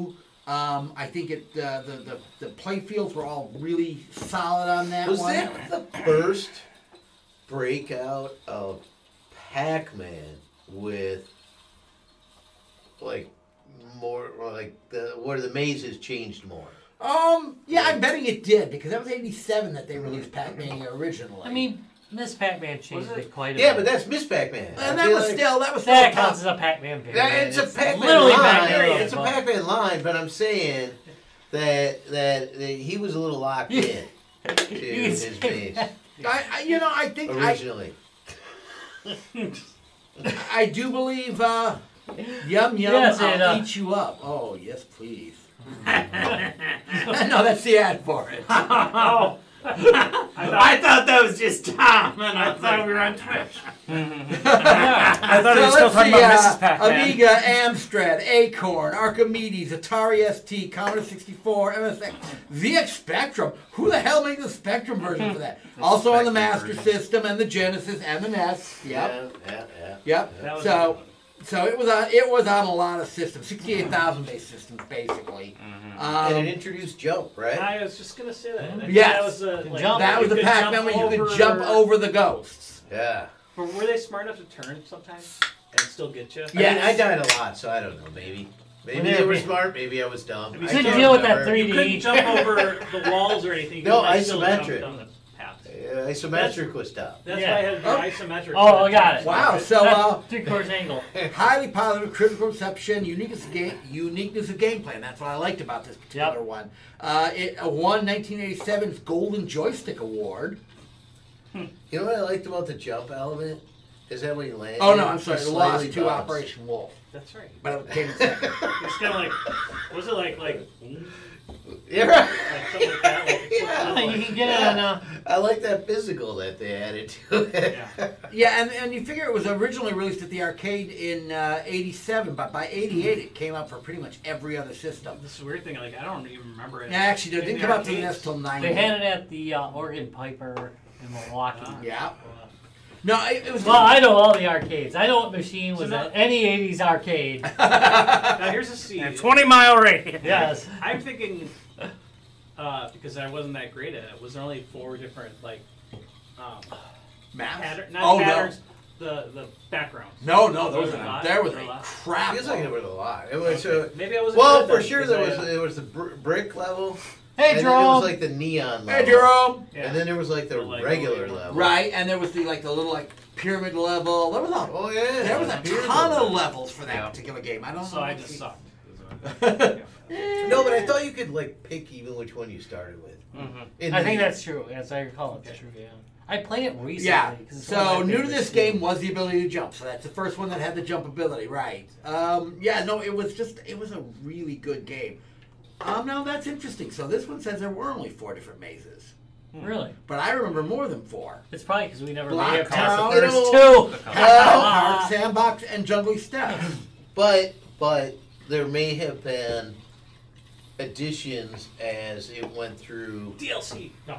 [SPEAKER 1] Um, I think it uh, the, the the play fields were all really solid on that
[SPEAKER 4] Was
[SPEAKER 1] one.
[SPEAKER 4] that the first breakout of Pac-Man with like more like the where the mazes changed more?
[SPEAKER 1] Um, yeah, I'm betting it did because that was eighty-seven that they released Pac-Man originally.
[SPEAKER 3] I mean, Miss Pac-Man changed
[SPEAKER 5] Was it?
[SPEAKER 3] it quite a
[SPEAKER 4] Yeah,
[SPEAKER 3] bit.
[SPEAKER 4] but that's Miss Pac-Man.
[SPEAKER 1] and
[SPEAKER 4] I
[SPEAKER 1] that
[SPEAKER 4] feel
[SPEAKER 1] was
[SPEAKER 4] like-
[SPEAKER 1] still that was still
[SPEAKER 3] that
[SPEAKER 1] top.
[SPEAKER 3] counts as a Pac-Man video.
[SPEAKER 4] Yeah, it's a Pac-Man
[SPEAKER 3] literally
[SPEAKER 4] line.
[SPEAKER 3] Pac-Man,
[SPEAKER 4] It's a
[SPEAKER 3] but-
[SPEAKER 4] Pac-Man line, but I'm saying that that, that he was a little locked in to
[SPEAKER 3] He's-
[SPEAKER 4] his maze
[SPEAKER 1] I, I, you know, I think I,
[SPEAKER 4] originally.
[SPEAKER 1] I do believe. Uh, yum yum,
[SPEAKER 3] Yes,
[SPEAKER 1] I'll
[SPEAKER 3] and, uh,
[SPEAKER 1] eat you up. Oh yes, please. No, that's the ad for it.
[SPEAKER 5] Oh.
[SPEAKER 2] I thought that was just Tom, and I thought we were on Twitch.
[SPEAKER 6] I thought
[SPEAKER 1] So
[SPEAKER 6] he was still
[SPEAKER 1] let's
[SPEAKER 6] talking
[SPEAKER 1] see,
[SPEAKER 6] about
[SPEAKER 1] uh,
[SPEAKER 6] Missus Pac-Man.
[SPEAKER 1] Amiga, Amstrad, Acorn, Archimedes, Atari S T, Commodore sixty-four, M S X, Z X Spectrum. Who the hell made the Spectrum version for that? Also on the
[SPEAKER 7] Spectrum
[SPEAKER 1] Master
[SPEAKER 7] version.
[SPEAKER 1] System and the Genesis and the N E S. Yep.
[SPEAKER 4] Yeah, yeah, yeah.
[SPEAKER 1] Yep.
[SPEAKER 5] That was
[SPEAKER 1] So, so it was on. It was on a lot of systems, sixty-eight thousand base systems, basically.
[SPEAKER 4] And
[SPEAKER 1] Um,
[SPEAKER 4] it introduced Jump, right?
[SPEAKER 5] I was just gonna say that. I think
[SPEAKER 1] Yes.
[SPEAKER 5] That was, uh, like,
[SPEAKER 3] Jump.
[SPEAKER 1] that was
[SPEAKER 5] you
[SPEAKER 1] the
[SPEAKER 5] could
[SPEAKER 1] Pac-Man
[SPEAKER 5] jump
[SPEAKER 1] where you could
[SPEAKER 5] over-
[SPEAKER 1] jump over the ghosts.
[SPEAKER 4] Yeah.
[SPEAKER 5] But were they smart enough to turn sometimes and still get you?
[SPEAKER 4] I
[SPEAKER 1] Yes.
[SPEAKER 4] mean, I died a lot, so I don't know. Maybe, maybe
[SPEAKER 3] Well,
[SPEAKER 4] they were
[SPEAKER 3] yeah.
[SPEAKER 4] smart. Maybe I was dumb.
[SPEAKER 5] Couldn't
[SPEAKER 4] I
[SPEAKER 3] Couldn't
[SPEAKER 4] can't
[SPEAKER 3] deal with that
[SPEAKER 4] remember.
[SPEAKER 3] three D.
[SPEAKER 5] You couldn't jump over the walls or anything. You
[SPEAKER 4] No,
[SPEAKER 5] could, like, still jump
[SPEAKER 4] isometric.
[SPEAKER 5] down the paths.
[SPEAKER 4] Yeah, isometric was tough.
[SPEAKER 5] That's
[SPEAKER 3] Yeah.
[SPEAKER 5] why I had the
[SPEAKER 1] Oh.
[SPEAKER 5] isometric.
[SPEAKER 3] Oh, I got it.
[SPEAKER 1] Wow. So, uh,
[SPEAKER 3] Three quarters angle.
[SPEAKER 1] highly positive critical reception, uniqueness of, game, uniqueness of gameplay, and that's what I liked about this particular
[SPEAKER 3] Yep.
[SPEAKER 1] one. Uh, it uh, won nineteen eighty-seven's Golden Joystick Award.
[SPEAKER 4] You know what I liked about the jump element? Is that when you landed?
[SPEAKER 1] Oh no, I'm sorry,
[SPEAKER 4] you
[SPEAKER 1] it
[SPEAKER 4] slightly
[SPEAKER 1] lost to
[SPEAKER 4] bounced.
[SPEAKER 1] Operation Wolf,
[SPEAKER 5] That's right.
[SPEAKER 1] but it came in second.
[SPEAKER 5] It's kind of like, was it like like, mm,
[SPEAKER 4] Yeah, right.
[SPEAKER 5] like something like that? Like, it
[SPEAKER 4] Yeah.
[SPEAKER 5] flipped
[SPEAKER 3] You can get it on. Uh,
[SPEAKER 4] I like that physical that they added to it.
[SPEAKER 5] Yeah.
[SPEAKER 1] Yeah, and, and you figure it was originally released at the arcade in uh, eighty-seven, but by eighty-eight it came out for pretty much every other system.
[SPEAKER 5] This is a weird thing. Like I don't even remember it.
[SPEAKER 1] Yeah, actually, it
[SPEAKER 5] in
[SPEAKER 1] didn't
[SPEAKER 5] the
[SPEAKER 1] come out to the N E
[SPEAKER 5] arcades.
[SPEAKER 1] S till ninety.
[SPEAKER 3] they had it at the uh, Oregon Piper in Milwaukee.
[SPEAKER 5] Ah.
[SPEAKER 1] Yeah.
[SPEAKER 5] Well,
[SPEAKER 1] No, it, it was.
[SPEAKER 3] Well, I know all the arcades. I know what machine was
[SPEAKER 5] So now-
[SPEAKER 3] at any eighties arcade.
[SPEAKER 5] now here's a seed.
[SPEAKER 6] And twenty mile radius.
[SPEAKER 3] Yes.
[SPEAKER 5] I'm thinking, uh, because I wasn't that great at it, was there only four different like um,
[SPEAKER 1] Maps?
[SPEAKER 5] pattern, not
[SPEAKER 1] Oh
[SPEAKER 5] patterns, the the backgrounds.
[SPEAKER 1] no, no, there was
[SPEAKER 5] There
[SPEAKER 1] a,
[SPEAKER 5] was a lot?
[SPEAKER 1] there was
[SPEAKER 5] There
[SPEAKER 1] a
[SPEAKER 5] was a lot?
[SPEAKER 1] crap.
[SPEAKER 4] Feels like
[SPEAKER 1] load.
[SPEAKER 4] there was a lot. It was uh,
[SPEAKER 5] Maybe I was.
[SPEAKER 4] well, for sure there was there was the br- brick level.
[SPEAKER 3] Hey,
[SPEAKER 4] and then
[SPEAKER 3] Jerome.
[SPEAKER 4] it was like the neon level.
[SPEAKER 1] Hey, Jerome.
[SPEAKER 5] Yeah.
[SPEAKER 4] And then there was like the
[SPEAKER 5] The, like,
[SPEAKER 4] regular
[SPEAKER 5] regular
[SPEAKER 4] level.
[SPEAKER 1] Right, and there was the like the little like pyramid level. There was a
[SPEAKER 4] Oh yeah.
[SPEAKER 1] there was a
[SPEAKER 4] Pyramid
[SPEAKER 1] ton
[SPEAKER 4] level.
[SPEAKER 1] of levels for that
[SPEAKER 7] Yeah.
[SPEAKER 1] particular game. I don't
[SPEAKER 5] so
[SPEAKER 1] know.
[SPEAKER 5] I
[SPEAKER 1] if
[SPEAKER 5] just
[SPEAKER 1] we-
[SPEAKER 5] sucked.
[SPEAKER 4] No, but I thought you could like pick even which one you started with.
[SPEAKER 6] Mhm.
[SPEAKER 4] In
[SPEAKER 3] I think
[SPEAKER 4] the-
[SPEAKER 3] that's true. As I recall, it's
[SPEAKER 5] Okay.
[SPEAKER 3] true. Yeah. I played it recently.
[SPEAKER 1] Yeah.
[SPEAKER 3] 'cause it's one of
[SPEAKER 1] So
[SPEAKER 3] my
[SPEAKER 1] new to
[SPEAKER 3] favorites,
[SPEAKER 1] this
[SPEAKER 3] too.
[SPEAKER 1] game was the ability to jump. So that's the first one that had the jump ability, right? Um, yeah. No, it was just it was a really good game. Um, now that's interesting. So this one says there were only four different mazes,
[SPEAKER 3] Really?
[SPEAKER 1] but I remember more than four.
[SPEAKER 3] It's probably because we never
[SPEAKER 1] Block
[SPEAKER 3] made it past
[SPEAKER 1] Town.
[SPEAKER 3] the first
[SPEAKER 4] You
[SPEAKER 3] two.
[SPEAKER 7] The color.
[SPEAKER 1] Hell, Park, Sandbox, and Jungly Steps.
[SPEAKER 4] But but there may have been additions as it went through.
[SPEAKER 5] D L C. No.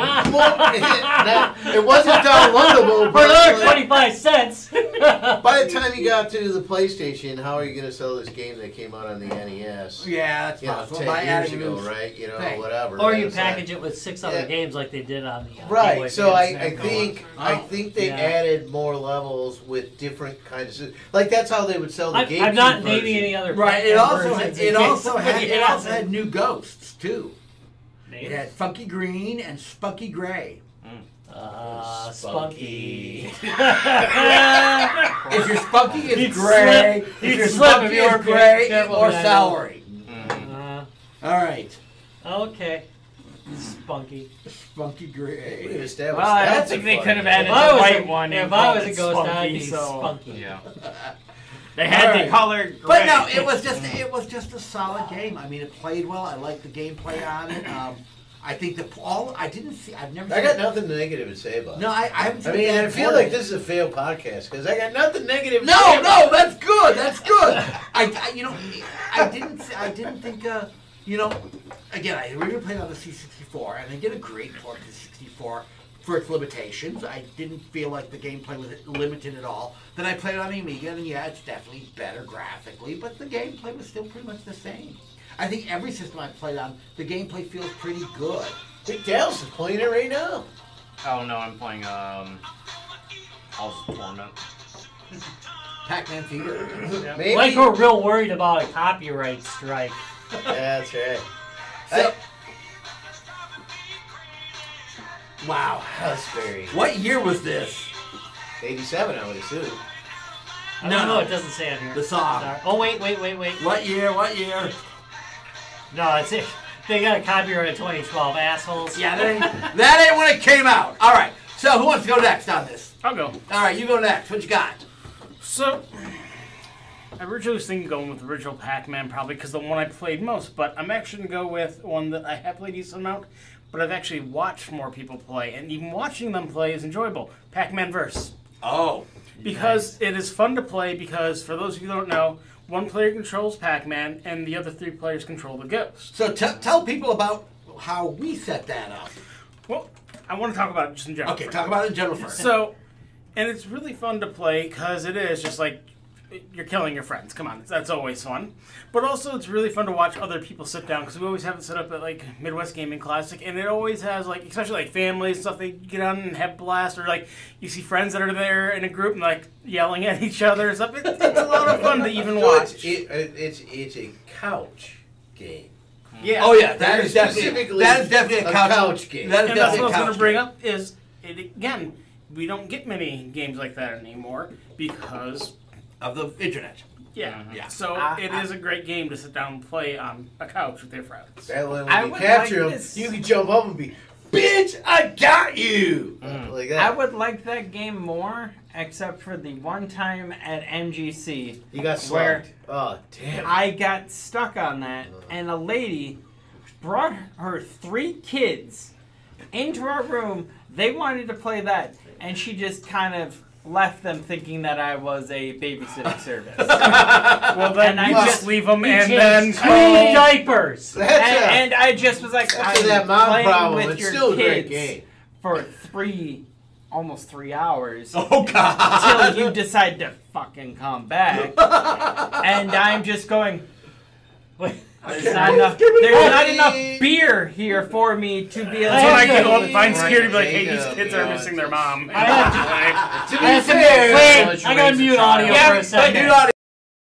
[SPEAKER 4] Now, it wasn't downloadable,
[SPEAKER 3] For another
[SPEAKER 4] but
[SPEAKER 3] twenty-five cents.
[SPEAKER 4] by the time you got to the PlayStation, how are you going to sell this game that came out on the N E S?
[SPEAKER 1] Yeah, that's
[SPEAKER 4] You know,
[SPEAKER 1] possible.
[SPEAKER 4] ten
[SPEAKER 1] By
[SPEAKER 4] years
[SPEAKER 1] adding
[SPEAKER 4] ago,
[SPEAKER 1] new-
[SPEAKER 4] right? You know,
[SPEAKER 1] thing.
[SPEAKER 4] whatever.
[SPEAKER 3] Or you
[SPEAKER 4] That's not-
[SPEAKER 3] package it with six other
[SPEAKER 4] Yeah.
[SPEAKER 3] games like they did on the uh, Game Boy
[SPEAKER 4] Right, so I,
[SPEAKER 3] Advance
[SPEAKER 4] I
[SPEAKER 3] and
[SPEAKER 4] think I
[SPEAKER 1] Oh.
[SPEAKER 4] think they
[SPEAKER 3] Yeah.
[SPEAKER 4] added more levels with different kinds of like that's how they would sell the
[SPEAKER 3] I'm,
[SPEAKER 4] GameCube
[SPEAKER 3] I'm not
[SPEAKER 4] version.
[SPEAKER 3] naming any other.
[SPEAKER 1] Right. It
[SPEAKER 3] Pac-Man
[SPEAKER 1] also had,
[SPEAKER 3] versions
[SPEAKER 1] it
[SPEAKER 3] in case
[SPEAKER 1] also had
[SPEAKER 3] somebody
[SPEAKER 1] it also
[SPEAKER 3] has
[SPEAKER 1] had new ghosts too. It
[SPEAKER 5] Name.
[SPEAKER 1] had Funky Green and Spunky Gray.
[SPEAKER 3] Uh,
[SPEAKER 4] Spunky.
[SPEAKER 3] Spunky.
[SPEAKER 1] If your Spunky is
[SPEAKER 3] You'd
[SPEAKER 1] gray,
[SPEAKER 3] slip-
[SPEAKER 1] if
[SPEAKER 3] you'd
[SPEAKER 1] your
[SPEAKER 3] slip
[SPEAKER 1] Spunky
[SPEAKER 3] if you were
[SPEAKER 1] is gray
[SPEAKER 3] careful
[SPEAKER 1] or
[SPEAKER 3] with that.
[SPEAKER 1] celery.
[SPEAKER 7] Mhm.
[SPEAKER 3] Uh,
[SPEAKER 1] All right,
[SPEAKER 3] okay. Spunky.
[SPEAKER 1] Spunky
[SPEAKER 4] We've
[SPEAKER 1] Gray.
[SPEAKER 4] established
[SPEAKER 2] Well, I don't
[SPEAKER 4] that's a
[SPEAKER 2] think they
[SPEAKER 4] fun
[SPEAKER 2] could have
[SPEAKER 4] game.
[SPEAKER 2] added
[SPEAKER 3] If I
[SPEAKER 2] the
[SPEAKER 3] was
[SPEAKER 2] white
[SPEAKER 3] a,
[SPEAKER 2] one.
[SPEAKER 3] if
[SPEAKER 2] and
[SPEAKER 3] I
[SPEAKER 2] called
[SPEAKER 3] was a
[SPEAKER 2] it
[SPEAKER 3] ghost,
[SPEAKER 2] Spunky,
[SPEAKER 3] I'd be
[SPEAKER 2] so
[SPEAKER 3] Spunky.
[SPEAKER 7] Yeah.
[SPEAKER 2] They had
[SPEAKER 1] All
[SPEAKER 2] the
[SPEAKER 1] right.
[SPEAKER 2] color gray.
[SPEAKER 1] But no, it was just it was just a solid game. I mean, it played well. I liked the gameplay on it. Um, I think the all I didn't see. I've never.
[SPEAKER 4] I
[SPEAKER 1] seen
[SPEAKER 4] got
[SPEAKER 1] it.
[SPEAKER 4] nothing negative to say about it.
[SPEAKER 1] No, I, I haven't seen.
[SPEAKER 4] I mean,
[SPEAKER 1] the
[SPEAKER 4] I feel
[SPEAKER 1] port
[SPEAKER 4] like
[SPEAKER 1] of it.
[SPEAKER 4] this is a failed podcast because I got nothing negative. to
[SPEAKER 1] No,
[SPEAKER 4] say about
[SPEAKER 1] no, that's good. That's good. I, I you know, I didn't, I didn't think, uh, you know, again, I originally played on the C sixty-four, and they did a great port to sixty-four for its limitations. I didn't feel like the gameplay was limited at all. Then I played it on the Amiga, and yeah, it's definitely better graphically, but the gameplay was still pretty much the same. I think every system I played on, the gameplay feels pretty good.
[SPEAKER 4] Big Dallas is playing it right now.
[SPEAKER 7] Oh no, I'm playing um, Halls of Torment.
[SPEAKER 1] Pac-Man Fever.
[SPEAKER 4] Maybe.
[SPEAKER 3] Like we're real worried about a copyright strike.
[SPEAKER 4] That's right.
[SPEAKER 1] So,
[SPEAKER 4] I-
[SPEAKER 1] wow.
[SPEAKER 4] That's very.
[SPEAKER 1] What year was this?
[SPEAKER 4] eighty-seven, I would assume.
[SPEAKER 3] I
[SPEAKER 1] No,
[SPEAKER 3] don't know,
[SPEAKER 1] no.
[SPEAKER 3] it doesn't say on here.
[SPEAKER 1] The song.
[SPEAKER 3] Sorry. Oh, wait, wait, wait, wait.
[SPEAKER 1] What year? What year?
[SPEAKER 3] No, it's it. They got a copyright in twenty twelve, assholes.
[SPEAKER 1] Yeah, that ain't, that ain't when it came out. All right. So who wants to go next on this?
[SPEAKER 6] I'll go.
[SPEAKER 1] All right, you go next. What you got?
[SPEAKER 6] So, I originally was thinking going with original Pac-Man probably because the one I played most, but I'm actually going to go with one that I have played a decent amount, but I've actually watched more people play, and even watching them play is enjoyable. Pac-Man Verse.
[SPEAKER 1] Oh.
[SPEAKER 6] Because it is fun to play because, for those of you who don't know, one player controls Pac-Man and the other three players control the ghost.
[SPEAKER 1] So t- tell people about how we set that up.
[SPEAKER 6] Well, I want to talk about it just in general.
[SPEAKER 1] Okay,
[SPEAKER 6] first.
[SPEAKER 1] talk about it in general first.
[SPEAKER 6] So, and it's really fun to play because it is just like you're killing your friends. Come on, that's always fun. But also, it's really fun to watch other people sit down because we always have it set up at like Midwest Gaming Classic, and it always has like, especially like families and stuff. They get on and have blast, or like you see friends that are there in a group and like yelling at each other and stuff. It, it's a lot of fun to even
[SPEAKER 4] So
[SPEAKER 6] watch.
[SPEAKER 4] it's, it, it, it's it's a couch game.
[SPEAKER 6] Yeah.
[SPEAKER 1] Oh yeah, that
[SPEAKER 4] That
[SPEAKER 1] is
[SPEAKER 4] is
[SPEAKER 1] definitely
[SPEAKER 4] specifically
[SPEAKER 1] that is definitely a
[SPEAKER 4] a
[SPEAKER 1] couch,
[SPEAKER 4] couch game.
[SPEAKER 1] That is
[SPEAKER 6] And that's
[SPEAKER 1] definitely
[SPEAKER 6] what I
[SPEAKER 1] a
[SPEAKER 6] was going
[SPEAKER 1] couch
[SPEAKER 6] to bring
[SPEAKER 1] game.
[SPEAKER 6] up is, it again, we don't get many games like that anymore because,
[SPEAKER 1] Of the internet.
[SPEAKER 6] yeah.
[SPEAKER 1] Yeah.
[SPEAKER 6] So
[SPEAKER 2] I-
[SPEAKER 6] it
[SPEAKER 2] I-
[SPEAKER 6] is a great game to sit down and play on a couch with your friends.
[SPEAKER 4] That way, when
[SPEAKER 2] I
[SPEAKER 4] you
[SPEAKER 2] would
[SPEAKER 4] capture
[SPEAKER 2] like
[SPEAKER 4] them,
[SPEAKER 2] this-
[SPEAKER 4] you can jump up and be, "Bitch, I got you!" Like that.
[SPEAKER 2] I would like that game more, except for the one time at M G C
[SPEAKER 4] You got
[SPEAKER 2] where
[SPEAKER 4] slugged. Oh, damn.
[SPEAKER 2] I got stuck on that, and a lady brought her three kids into our room. They wanted to play that, and she just kind of left them thinking that I was a babysitting service.
[SPEAKER 6] Well, then
[SPEAKER 2] And I
[SPEAKER 6] you
[SPEAKER 2] just-
[SPEAKER 6] just leave them
[SPEAKER 3] He
[SPEAKER 6] and
[SPEAKER 3] changed
[SPEAKER 6] then
[SPEAKER 3] three
[SPEAKER 6] call.
[SPEAKER 3] diapers.
[SPEAKER 4] That's
[SPEAKER 2] and,
[SPEAKER 4] a,
[SPEAKER 2] and I just was like,
[SPEAKER 4] that's
[SPEAKER 2] I'm
[SPEAKER 4] a that mom
[SPEAKER 2] playing
[SPEAKER 4] problem.
[SPEAKER 2] with
[SPEAKER 4] It's
[SPEAKER 2] your
[SPEAKER 4] still a
[SPEAKER 2] kids
[SPEAKER 4] great game.
[SPEAKER 2] for three, almost three hours.
[SPEAKER 1] Oh god.
[SPEAKER 2] Until you decide to fucking come back. And I'm just going,
[SPEAKER 3] Wait,
[SPEAKER 2] there's not enough, there's not enough beer here for me to be able
[SPEAKER 6] That's when I
[SPEAKER 3] have
[SPEAKER 6] can
[SPEAKER 3] to-
[SPEAKER 6] go up and find security and be like, hey,
[SPEAKER 4] Right,
[SPEAKER 6] these
[SPEAKER 4] yeah,
[SPEAKER 6] kids
[SPEAKER 4] yeah,
[SPEAKER 6] are missing their mom.
[SPEAKER 3] I have
[SPEAKER 4] To
[SPEAKER 3] I
[SPEAKER 4] be
[SPEAKER 3] have to-
[SPEAKER 4] fair,
[SPEAKER 3] wait, I gotta mute audio
[SPEAKER 2] Yeah,
[SPEAKER 3] for a
[SPEAKER 2] but
[SPEAKER 3] second.
[SPEAKER 1] You know,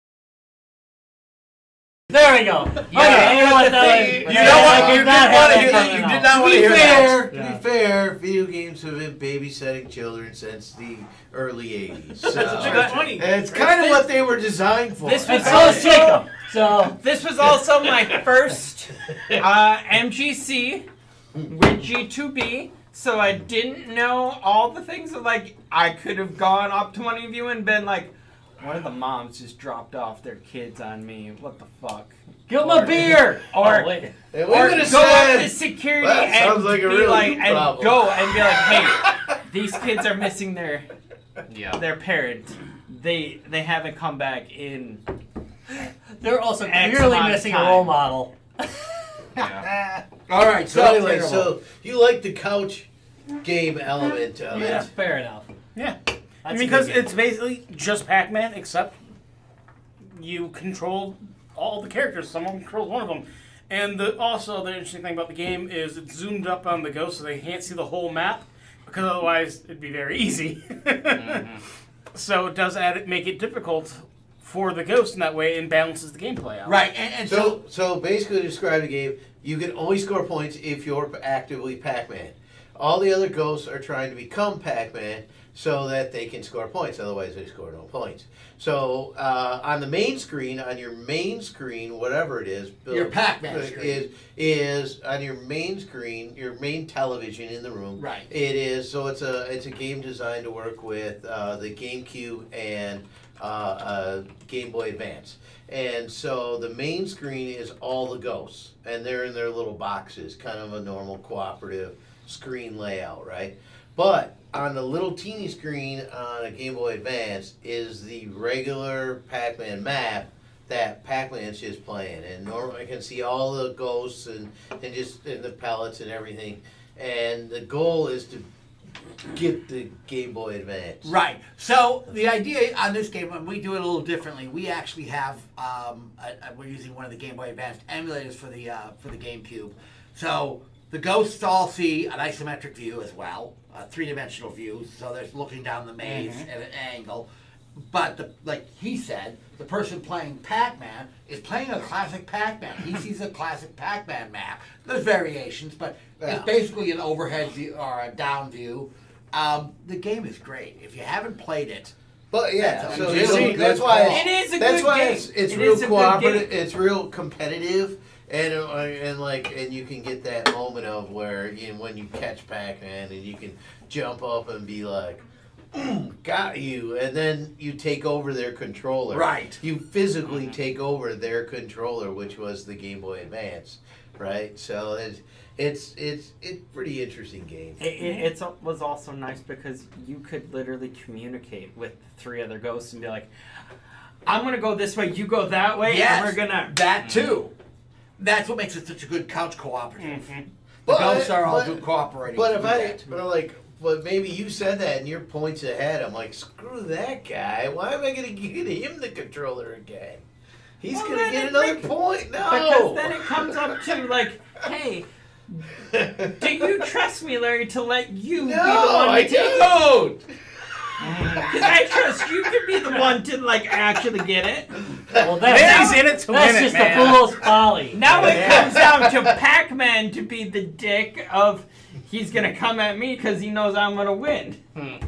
[SPEAKER 3] There we go. Okay,
[SPEAKER 2] Yeah,
[SPEAKER 3] you know what?
[SPEAKER 2] the
[SPEAKER 3] That
[SPEAKER 2] thing-
[SPEAKER 3] was-
[SPEAKER 1] you know what?
[SPEAKER 3] I
[SPEAKER 1] You
[SPEAKER 3] did
[SPEAKER 1] did
[SPEAKER 3] not
[SPEAKER 1] want to
[SPEAKER 3] have
[SPEAKER 1] hear
[SPEAKER 3] that
[SPEAKER 1] that. You
[SPEAKER 3] coming
[SPEAKER 1] did
[SPEAKER 3] up.
[SPEAKER 1] not
[SPEAKER 4] To
[SPEAKER 1] want to
[SPEAKER 4] be
[SPEAKER 1] hear
[SPEAKER 4] fair,
[SPEAKER 1] that.
[SPEAKER 4] to
[SPEAKER 3] Yeah.
[SPEAKER 4] be fair, video games have been babysitting children since the early eighties. So,
[SPEAKER 5] That's funny.
[SPEAKER 4] and it's kind of what they were designed for.
[SPEAKER 2] This
[SPEAKER 3] And
[SPEAKER 2] was
[SPEAKER 3] so is Jacob. So,
[SPEAKER 2] This was also my first uh, M G C with G two B, so I didn't know all the things that, like, I could have gone up to one of you and been like, one of the moms just dropped off their kids on me. What the fuck?
[SPEAKER 3] give him a beer.
[SPEAKER 2] Or-
[SPEAKER 3] oh, wait.
[SPEAKER 4] And we
[SPEAKER 2] Or
[SPEAKER 4] could
[SPEAKER 2] go
[SPEAKER 4] have
[SPEAKER 2] up to
[SPEAKER 4] said,
[SPEAKER 2] security
[SPEAKER 4] "That
[SPEAKER 2] and
[SPEAKER 4] sounds like a
[SPEAKER 2] be
[SPEAKER 4] real
[SPEAKER 2] like,
[SPEAKER 4] you
[SPEAKER 2] and
[SPEAKER 4] problem."
[SPEAKER 2] go and be like, hey, these kids are missing their
[SPEAKER 7] Yeah.
[SPEAKER 2] their parent. They they haven't come back in.
[SPEAKER 3] They're also
[SPEAKER 2] X
[SPEAKER 3] clearly
[SPEAKER 2] amount of
[SPEAKER 3] missing a
[SPEAKER 2] time.
[SPEAKER 3] role model.
[SPEAKER 7] Yeah.
[SPEAKER 1] All right,
[SPEAKER 4] so
[SPEAKER 1] so
[SPEAKER 4] anyway, so you like the couch game element of
[SPEAKER 3] Yeah,
[SPEAKER 4] it.
[SPEAKER 3] fair enough.
[SPEAKER 6] Yeah.
[SPEAKER 3] That's
[SPEAKER 6] And
[SPEAKER 3] a
[SPEAKER 6] because
[SPEAKER 3] good game.
[SPEAKER 6] it's basically just Pac-Man, except you control all the characters. Someone controls one of them. And the, also, the interesting thing about the game is it's zoomed up on the ghost so they can't see the whole map, because otherwise it'd be very easy.
[SPEAKER 7] Mm-hmm.
[SPEAKER 6] So it does add it, make it difficult for the ghost in that way and balances the gameplay out.
[SPEAKER 1] right, and, and so,
[SPEAKER 4] So, so basically, to describe the game, you can only score points if you're actively Pac-Man. All the other ghosts are trying to become Pac-Man so that they can score points. Otherwise, they score no points. So, uh, on the main screen, on your main screen, whatever it is,
[SPEAKER 1] Your Pac-Man
[SPEAKER 4] uh,
[SPEAKER 1] screen.
[SPEAKER 4] is is on your main screen, your main television in the room.
[SPEAKER 1] Right.
[SPEAKER 4] It is so it's a it's a game designed to work with uh, the GameCube and uh, uh, Game Boy Advance. And so the main screen is all the ghosts, and they're in their little boxes, kind of a normal cooperative screen layout, right? But on the little teeny screen on a Game Boy Advance is the regular Pac-Man map that Pac-Man's just playing, and normally I can see all the ghosts and, and just and the pellets and everything. And the goal is to get the Game Boy Advance.
[SPEAKER 1] Right. So the idea on this game, and we do it a little differently. We actually have um, a, a, we're using one of the Game Boy Advance emulators for the uh, for the GameCube. So the ghosts all see an isometric view as well, a three-dimensional view. So they're looking down the maze
[SPEAKER 2] Mm-hmm.
[SPEAKER 1] at an angle. But the, like he said, the person playing Pac-Man is playing a classic Pac-Man. He sees a classic Pac-Man map. There's variations, but
[SPEAKER 4] Yeah.
[SPEAKER 1] it's basically an overhead view or a down view. Um, the game is great. If you haven't played it,
[SPEAKER 4] But yeah,
[SPEAKER 1] That's
[SPEAKER 4] so
[SPEAKER 1] a
[SPEAKER 4] you know,
[SPEAKER 1] really
[SPEAKER 4] that's
[SPEAKER 1] good
[SPEAKER 4] why
[SPEAKER 1] call.
[SPEAKER 4] it's,
[SPEAKER 2] It is a
[SPEAKER 4] that's
[SPEAKER 2] good
[SPEAKER 4] why
[SPEAKER 2] game.
[SPEAKER 4] it's it's
[SPEAKER 2] It
[SPEAKER 4] real
[SPEAKER 2] is a good
[SPEAKER 4] cooperative.
[SPEAKER 2] game.
[SPEAKER 4] It's real competitive, and uh, and like and you can get that moment of where you know, when you catch Pac-Man and you can jump up and be like, "Mm, got you," and then you take over their controller.
[SPEAKER 1] Right.
[SPEAKER 4] You physically take over their controller, which was the Game Boy Advance, right? So it's it's it's it's pretty interesting game.
[SPEAKER 2] It, it it's, was also nice because you could literally communicate with three other ghosts and be like, I'm going to go this way, you go that way,
[SPEAKER 1] yes,
[SPEAKER 2] and we're going to...
[SPEAKER 1] that too. That's what makes it such a good couch cooperative.
[SPEAKER 2] Mm-hmm.
[SPEAKER 1] The
[SPEAKER 4] But-
[SPEAKER 1] ghosts are all
[SPEAKER 4] but-
[SPEAKER 1] good cooperating.
[SPEAKER 4] But
[SPEAKER 1] to
[SPEAKER 4] if
[SPEAKER 1] do
[SPEAKER 4] I,
[SPEAKER 1] that.
[SPEAKER 4] but like, but maybe you said that and your points ahead. I'm like, screw that guy. Why am I gonna give him the controller again? He's
[SPEAKER 2] Well,
[SPEAKER 4] gonna
[SPEAKER 2] then
[SPEAKER 4] get
[SPEAKER 2] it
[SPEAKER 4] another
[SPEAKER 2] make-
[SPEAKER 4] point. No.
[SPEAKER 2] Because then it comes up to, like, hey, do you trust me, Larry, to let you be the
[SPEAKER 4] no,
[SPEAKER 2] one
[SPEAKER 4] I
[SPEAKER 2] to take
[SPEAKER 4] don't.
[SPEAKER 2] Because I trust you to be the one to, like, actually get it.
[SPEAKER 3] Well, that's,
[SPEAKER 6] Larry's in it to
[SPEAKER 3] that's
[SPEAKER 6] win it,
[SPEAKER 3] just
[SPEAKER 6] man.
[SPEAKER 3] a fool's folly.
[SPEAKER 2] Now it
[SPEAKER 4] Yeah.
[SPEAKER 2] comes down to Pac-Man to be the dick of, he's going to come at me because he knows I'm going to win.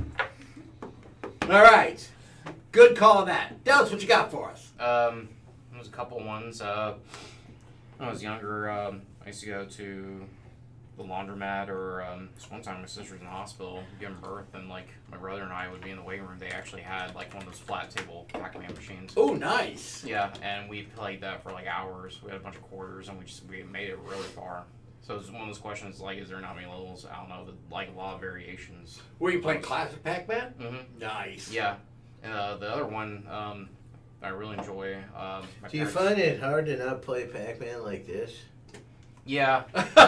[SPEAKER 1] All right, good call on that. Dallas, what you got for us?
[SPEAKER 7] Um, there's a couple ones. Uh, when I was younger, um, I used to go to the laundromat, or um, this one time my sister was in the hospital giving birth, and like my brother and I would be in the waiting room. They actually had like one of those flat table Pac-Man machines.
[SPEAKER 1] Oh, nice.
[SPEAKER 7] Yeah, and we played that for like hours. We had a bunch of quarters, and we just we made it really far. So it's one of those questions like, is there not many levels? I don't know. The, like a lot of variations.
[SPEAKER 1] Were you playing classic Pac-Man?
[SPEAKER 7] Mm-hmm.
[SPEAKER 1] Nice.
[SPEAKER 7] Yeah. Uh, the other one um, I really enjoy. Um, my
[SPEAKER 4] Do you
[SPEAKER 7] parents-
[SPEAKER 4] find it hard to not play Pac-Man like this?
[SPEAKER 7] Yeah.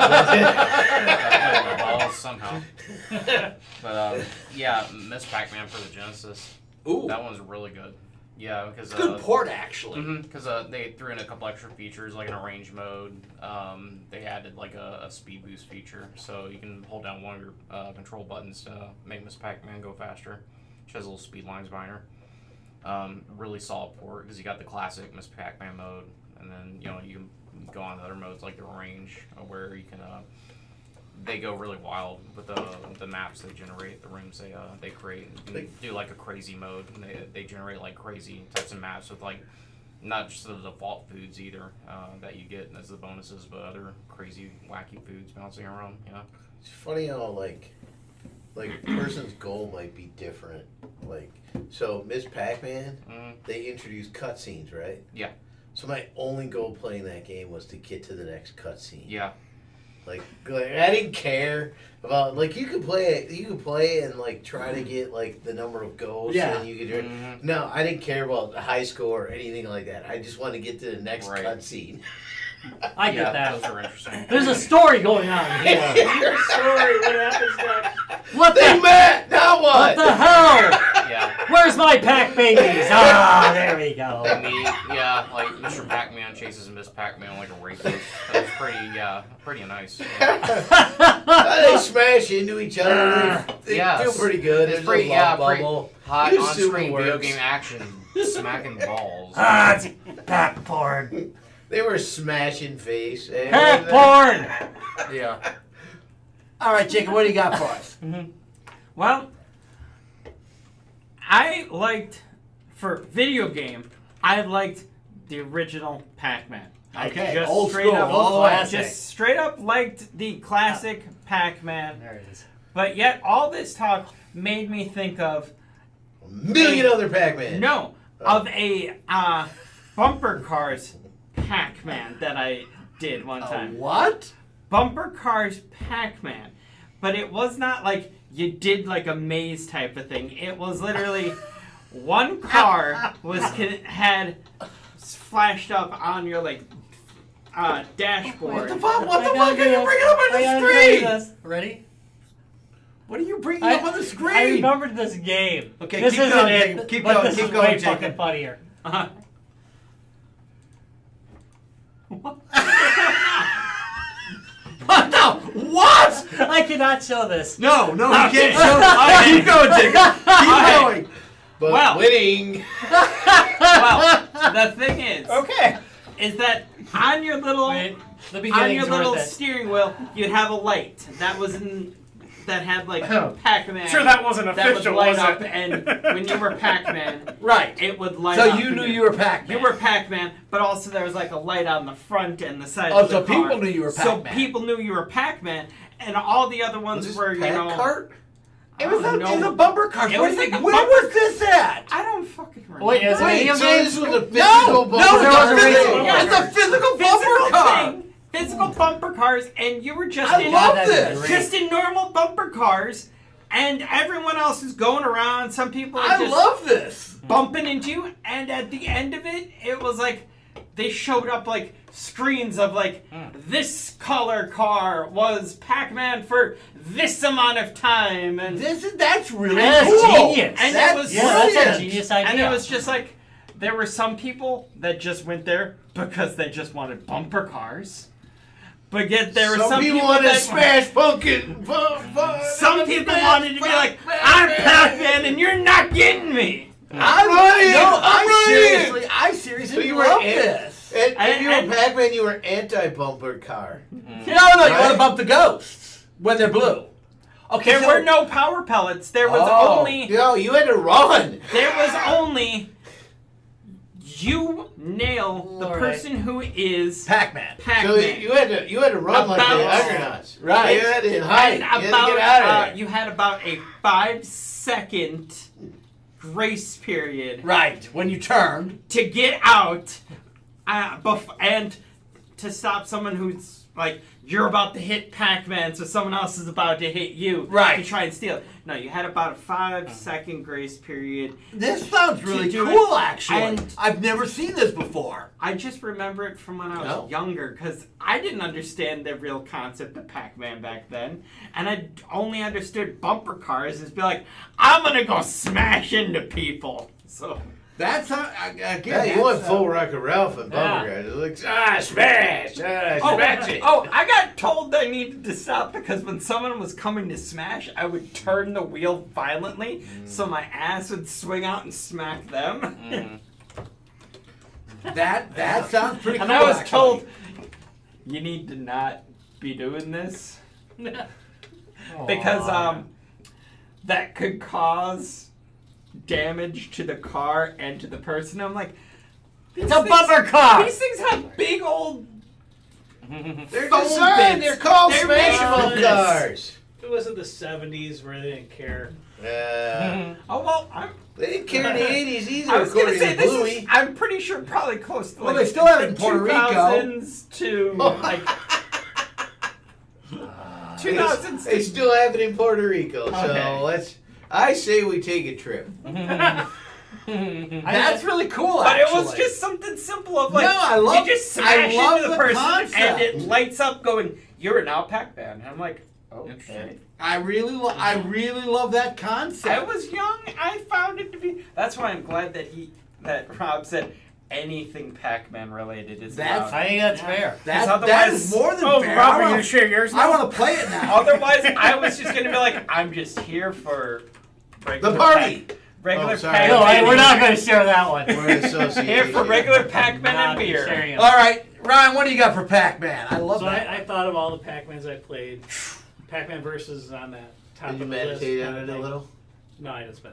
[SPEAKER 7] I played my balls somehow. But um, yeah, Miss Pac-Man for the Genesis.
[SPEAKER 1] Ooh,
[SPEAKER 7] That one's really good. Yeah, because
[SPEAKER 1] good
[SPEAKER 7] uh,
[SPEAKER 1] port actually.
[SPEAKER 7] because uh, they threw in a couple extra features like an arrange mode. Um, they added like a, a speed boost feature, so you can hold down one of your uh, control buttons to make Miss Pac-Man go faster. Which has a little speed lines binder. Um, really solid port because you got the classic Miss Pac-Man mode, and then you know you can go on to other modes like the range, uh, where you can. Uh, they go really wild with the the maps they generate, the rooms they uh, they create. You can do like a crazy mode, and they they generate like crazy types of maps with like not just the default foods either uh, that you get as the bonuses, but other crazy wacky foods bouncing around. You know.
[SPEAKER 4] It's funny how like like a person's goal might be different. Like so, Miss Pac-Man,
[SPEAKER 7] Mm,
[SPEAKER 4] they introduced cutscenes, right?
[SPEAKER 7] Yeah.
[SPEAKER 4] So my only goal playing that game was to get to the next cutscene.
[SPEAKER 7] yeah.
[SPEAKER 4] Like, like I didn't care about like you could play it, you could play and like try to get like the number of goals.
[SPEAKER 1] Yeah.
[SPEAKER 4] And you could do it.
[SPEAKER 7] Mhm.
[SPEAKER 4] No, I didn't care about the high score or anything like that. I just wanted to get to the next
[SPEAKER 7] Right.
[SPEAKER 4] cutscene.
[SPEAKER 3] I
[SPEAKER 7] yeah,
[SPEAKER 3] get that.
[SPEAKER 7] Those are interesting.
[SPEAKER 3] There's a story going on here.
[SPEAKER 2] Sorry, what happens next?
[SPEAKER 3] What
[SPEAKER 4] They
[SPEAKER 3] the,
[SPEAKER 4] met. Now
[SPEAKER 3] what
[SPEAKER 4] what?
[SPEAKER 3] the hell?
[SPEAKER 7] Yeah.
[SPEAKER 3] Where's my pack babies? Ah, there we go.
[SPEAKER 7] And the, yeah, like Mister Pac-Man chases Miss Pac-Man like a rapist. That was pretty, yeah, pretty nice. Yeah.
[SPEAKER 4] they smash into each other. They, they
[SPEAKER 7] Yeah,
[SPEAKER 4] feel pretty good.
[SPEAKER 7] it's
[SPEAKER 4] There's
[SPEAKER 7] pretty-
[SPEAKER 4] a
[SPEAKER 7] yeah,
[SPEAKER 4] love
[SPEAKER 7] pretty-
[SPEAKER 4] bubble.
[SPEAKER 7] Hot
[SPEAKER 4] You assume
[SPEAKER 7] on-screen
[SPEAKER 4] it
[SPEAKER 7] video
[SPEAKER 4] works.
[SPEAKER 7] game action, smacking balls.
[SPEAKER 3] Ah, it's pack porn.
[SPEAKER 4] They were smashing face. and-
[SPEAKER 3] Pack porn.
[SPEAKER 7] Yeah.
[SPEAKER 1] All right, Jacob, what do you got for us?
[SPEAKER 2] Well, I liked, for video game, I liked the original Pac-Man. I
[SPEAKER 1] Okay,
[SPEAKER 2] just
[SPEAKER 1] old
[SPEAKER 2] straight
[SPEAKER 1] school,
[SPEAKER 2] up,
[SPEAKER 1] old
[SPEAKER 3] classic.
[SPEAKER 2] just straight up liked the classic Pac-Man.
[SPEAKER 3] There it is.
[SPEAKER 2] But yet, all this talk made me think of
[SPEAKER 4] A million other Pac-Man.
[SPEAKER 2] no,
[SPEAKER 4] Oh.
[SPEAKER 2] of a uh, bumper cars Pac-Man that I did one
[SPEAKER 1] Uh,
[SPEAKER 2] time.
[SPEAKER 1] what?
[SPEAKER 2] Bumper Cars Pac-Man. But it was not like you did like a maze type of thing. It was literally one car was con- had flashed up on your like uh, dashboard.
[SPEAKER 1] What the fuck? What
[SPEAKER 3] I
[SPEAKER 1] the
[SPEAKER 3] gotta
[SPEAKER 1] fuck
[SPEAKER 3] do
[SPEAKER 1] are you
[SPEAKER 3] this.
[SPEAKER 1] bringing up
[SPEAKER 3] I
[SPEAKER 1] on
[SPEAKER 3] gotta
[SPEAKER 1] the
[SPEAKER 3] tell you
[SPEAKER 1] screen?
[SPEAKER 3] this. Ready?
[SPEAKER 1] What are you bringing
[SPEAKER 3] I,
[SPEAKER 1] up on the screen?
[SPEAKER 3] I remembered this game.
[SPEAKER 1] Okay,
[SPEAKER 3] this
[SPEAKER 1] keep
[SPEAKER 3] isn't
[SPEAKER 1] going,
[SPEAKER 3] it,
[SPEAKER 1] Jacob. Keep
[SPEAKER 3] but
[SPEAKER 1] going,
[SPEAKER 3] this
[SPEAKER 1] keep
[SPEAKER 3] is
[SPEAKER 1] going,
[SPEAKER 3] way
[SPEAKER 1] Jacob.
[SPEAKER 3] fucking funnier.
[SPEAKER 2] Uh-huh.
[SPEAKER 1] What the? What?
[SPEAKER 3] I cannot show this.
[SPEAKER 1] No, no, you
[SPEAKER 2] Okay.
[SPEAKER 1] can't show.
[SPEAKER 2] Okay.
[SPEAKER 1] Keep going, Jacob. Keep
[SPEAKER 2] Okay.
[SPEAKER 1] going.
[SPEAKER 4] But
[SPEAKER 2] Well-
[SPEAKER 4] winning.
[SPEAKER 2] Well, the thing is,
[SPEAKER 1] Okay.
[SPEAKER 2] is that on your little
[SPEAKER 3] Wait, the
[SPEAKER 2] on
[SPEAKER 3] beginning's
[SPEAKER 2] your little
[SPEAKER 3] worth it.
[SPEAKER 2] steering wheel, you'd have a light that was in that had like
[SPEAKER 6] Oh.
[SPEAKER 2] Pac-Man.
[SPEAKER 6] Sure, that wasn't
[SPEAKER 2] that
[SPEAKER 6] official,
[SPEAKER 2] would light
[SPEAKER 6] was
[SPEAKER 2] up,
[SPEAKER 6] it?
[SPEAKER 2] and when you were Pac-Man,
[SPEAKER 1] Right.
[SPEAKER 2] it would light
[SPEAKER 1] So
[SPEAKER 2] up.
[SPEAKER 1] you
[SPEAKER 2] and
[SPEAKER 1] knew
[SPEAKER 2] it-
[SPEAKER 1] you were Pac-Man.
[SPEAKER 2] You were Pac-Man, but also there was like a light on the front and the side
[SPEAKER 1] Oh,
[SPEAKER 2] of the
[SPEAKER 1] so
[SPEAKER 2] car.
[SPEAKER 1] people knew you were
[SPEAKER 2] So
[SPEAKER 1] Pac-Man.
[SPEAKER 2] people knew you were Pac-Man, and all the other ones
[SPEAKER 4] Was this
[SPEAKER 2] were, you
[SPEAKER 4] Pac
[SPEAKER 2] know.
[SPEAKER 4] Cart?
[SPEAKER 1] It was,
[SPEAKER 2] I
[SPEAKER 1] a,
[SPEAKER 2] don't
[SPEAKER 1] it was
[SPEAKER 2] know.
[SPEAKER 1] a bumper car.
[SPEAKER 2] It
[SPEAKER 1] Where,
[SPEAKER 2] was like a
[SPEAKER 1] where
[SPEAKER 2] bumper-
[SPEAKER 1] was this at?
[SPEAKER 2] I don't fucking remember.
[SPEAKER 3] Wait, is it
[SPEAKER 4] Wait,
[SPEAKER 3] video
[SPEAKER 4] so
[SPEAKER 3] game?
[SPEAKER 4] this was a physical
[SPEAKER 1] No,
[SPEAKER 4] bumper
[SPEAKER 1] no,
[SPEAKER 3] there
[SPEAKER 1] it's
[SPEAKER 3] was
[SPEAKER 1] a
[SPEAKER 3] a
[SPEAKER 1] physical,
[SPEAKER 3] radio
[SPEAKER 1] it's a physical bumper
[SPEAKER 2] physical
[SPEAKER 1] car.
[SPEAKER 2] thing, physical bumper cars, and you were just
[SPEAKER 1] I
[SPEAKER 2] in
[SPEAKER 1] love
[SPEAKER 3] That'd be
[SPEAKER 1] this.
[SPEAKER 3] great.
[SPEAKER 2] just in normal bumper cars, and everyone else is going around. Some people are
[SPEAKER 1] I
[SPEAKER 2] just
[SPEAKER 1] love this.
[SPEAKER 2] bumping into you, and at the end of it, it was like they showed up like screens of like this color car was Pac-Man for this amount of time, and
[SPEAKER 1] This is that's really
[SPEAKER 3] That's
[SPEAKER 1] cool.
[SPEAKER 3] genius.
[SPEAKER 2] And
[SPEAKER 1] That's
[SPEAKER 2] it was
[SPEAKER 3] Yeah, that's a
[SPEAKER 1] brilliant.
[SPEAKER 3] genius idea.
[SPEAKER 2] and it was just like there were some people that just went there because they just wanted bumper cars. But yet there were
[SPEAKER 4] some,
[SPEAKER 2] some,
[SPEAKER 4] people,
[SPEAKER 2] people
[SPEAKER 4] want to
[SPEAKER 2] that
[SPEAKER 4] smash pumpkin. Pump, pump,
[SPEAKER 2] some people wanted to be like, I'm Pac-Man and you're not getting me.
[SPEAKER 1] I
[SPEAKER 4] running,
[SPEAKER 1] No,
[SPEAKER 4] I'm
[SPEAKER 1] I
[SPEAKER 4] running.
[SPEAKER 1] seriously, I seriously
[SPEAKER 4] So you were
[SPEAKER 1] love
[SPEAKER 4] an-
[SPEAKER 1] this.
[SPEAKER 4] And, and
[SPEAKER 2] And-
[SPEAKER 4] you were
[SPEAKER 2] and-
[SPEAKER 4] Pac-Man, you were anti-bumper car.
[SPEAKER 1] No, no, you want
[SPEAKER 4] Right?
[SPEAKER 1] to bump the ghosts when they're blue. Okay,
[SPEAKER 2] There
[SPEAKER 1] so,
[SPEAKER 2] were no power pellets. There was
[SPEAKER 1] Oh.
[SPEAKER 2] only
[SPEAKER 4] You know, you had to run.
[SPEAKER 2] there was only you nail the
[SPEAKER 3] Alright.
[SPEAKER 2] person who is
[SPEAKER 1] Pac-Man.
[SPEAKER 2] Pac-Man.
[SPEAKER 4] So you, you had to you had to run like the
[SPEAKER 2] About-
[SPEAKER 4] Argonauts.
[SPEAKER 1] Right.
[SPEAKER 4] You had to hide.
[SPEAKER 2] And
[SPEAKER 4] You had to
[SPEAKER 2] about,
[SPEAKER 4] get out of
[SPEAKER 2] uh,
[SPEAKER 4] there.
[SPEAKER 2] you had about a five second grace period
[SPEAKER 1] Right, when you turned.
[SPEAKER 2] to get out, uh, bef- and to stop someone who's like you're about to hit Pac-Man, so someone else is about to hit you,
[SPEAKER 1] Right.
[SPEAKER 2] To try and steal it. No, you had about a five second grace period.
[SPEAKER 1] This sounds really
[SPEAKER 2] do
[SPEAKER 1] cool,
[SPEAKER 2] it,
[SPEAKER 1] actually.
[SPEAKER 2] and-
[SPEAKER 1] I've never seen this before.
[SPEAKER 2] I just remember it from when I was
[SPEAKER 4] No.
[SPEAKER 2] younger because I didn't understand the real concept of Pac-Man back then, and I only understood bumper cars as be like, I'm gonna go smash into people. So
[SPEAKER 1] That's how, I- again.
[SPEAKER 4] Yeah, you
[SPEAKER 1] that's,
[SPEAKER 4] went
[SPEAKER 1] uh,
[SPEAKER 4] full Wreck-It Ralph and bumper
[SPEAKER 3] Yeah.
[SPEAKER 4] guys. It looks ah smash, ah
[SPEAKER 2] oh,
[SPEAKER 4] smash it.
[SPEAKER 2] oh, I got told I needed to stop because when someone was coming to smash, I would turn the wheel violently so my ass would swing out and smack them.
[SPEAKER 7] Mm.
[SPEAKER 1] That that sounds pretty
[SPEAKER 2] And
[SPEAKER 1] cool.
[SPEAKER 2] I was
[SPEAKER 1] actually.
[SPEAKER 2] told, you need to not be doing this. Because um, that could cause damage to the car and to the person. I'm like,
[SPEAKER 3] It's a
[SPEAKER 2] these things-
[SPEAKER 3] bumper car.
[SPEAKER 2] These things have big old.
[SPEAKER 4] They're
[SPEAKER 2] foam
[SPEAKER 4] designed.
[SPEAKER 2] bits.
[SPEAKER 4] They're called
[SPEAKER 2] They're made for
[SPEAKER 4] smashable
[SPEAKER 2] this.
[SPEAKER 4] cars.
[SPEAKER 5] It wasn't the seventies where they didn't care.
[SPEAKER 4] Uh,
[SPEAKER 2] Oh well, I'm,
[SPEAKER 4] they didn't care in the eighties either,
[SPEAKER 2] I was gonna
[SPEAKER 4] according
[SPEAKER 2] say
[SPEAKER 4] to
[SPEAKER 2] this
[SPEAKER 4] Bluey.
[SPEAKER 2] is. I'm pretty sure probably close to
[SPEAKER 1] Well,
[SPEAKER 2] like
[SPEAKER 1] they still have it
[SPEAKER 2] the
[SPEAKER 1] in Puerto Rico.
[SPEAKER 2] two thousands to like two
[SPEAKER 4] They-
[SPEAKER 2] thousands.
[SPEAKER 4] They still have it in Puerto Rico,
[SPEAKER 2] Okay.
[SPEAKER 4] so let's. I say we take a trip.
[SPEAKER 1] That's really cool,
[SPEAKER 2] But it
[SPEAKER 1] actually.
[SPEAKER 2] was just something simple of like
[SPEAKER 1] No, I love-
[SPEAKER 2] you just
[SPEAKER 1] I
[SPEAKER 2] smash
[SPEAKER 1] love
[SPEAKER 2] into the,
[SPEAKER 1] the
[SPEAKER 2] person
[SPEAKER 1] concept.
[SPEAKER 2] and it lights up going, you're now Pac-Man. And I'm like, okay.
[SPEAKER 7] Interesting.
[SPEAKER 1] I really, lo- I really love that concept.
[SPEAKER 2] I was young, I found it to be that's why I'm glad that he that Rob said anything Pac-Man related is
[SPEAKER 1] That's-
[SPEAKER 2] allowed.
[SPEAKER 3] I think that's fair.
[SPEAKER 1] that,
[SPEAKER 2] Because
[SPEAKER 1] that
[SPEAKER 2] otherwise-
[SPEAKER 1] is more than
[SPEAKER 6] Oh,
[SPEAKER 1] fair.
[SPEAKER 6] Rob,
[SPEAKER 1] I
[SPEAKER 6] are you
[SPEAKER 1] wanna-
[SPEAKER 6] gonna share yours
[SPEAKER 1] I
[SPEAKER 6] now?
[SPEAKER 1] want to play it now.
[SPEAKER 2] Otherwise I was just gonna be like, I'm just here for regular
[SPEAKER 4] The party.
[SPEAKER 2] Pac- regular
[SPEAKER 4] Oh, sorry.
[SPEAKER 2] Pac-Man.
[SPEAKER 3] No, I, we're not going to share that one.
[SPEAKER 4] We're an association.
[SPEAKER 2] here for regular Pac-Man
[SPEAKER 3] Not
[SPEAKER 2] and
[SPEAKER 3] be
[SPEAKER 2] beer.
[SPEAKER 3] sharing it.
[SPEAKER 1] All right, Ryan, what do you got for Pac-Man? I love
[SPEAKER 5] So
[SPEAKER 1] that.
[SPEAKER 5] I, I thought of all the Pac-Mans I played. Pac-Man Versus is on that top
[SPEAKER 4] Did you
[SPEAKER 5] of the list.
[SPEAKER 4] meditate
[SPEAKER 5] kind
[SPEAKER 4] on
[SPEAKER 5] of
[SPEAKER 4] it a
[SPEAKER 5] thing.
[SPEAKER 4] little?
[SPEAKER 5] No, I didn't spend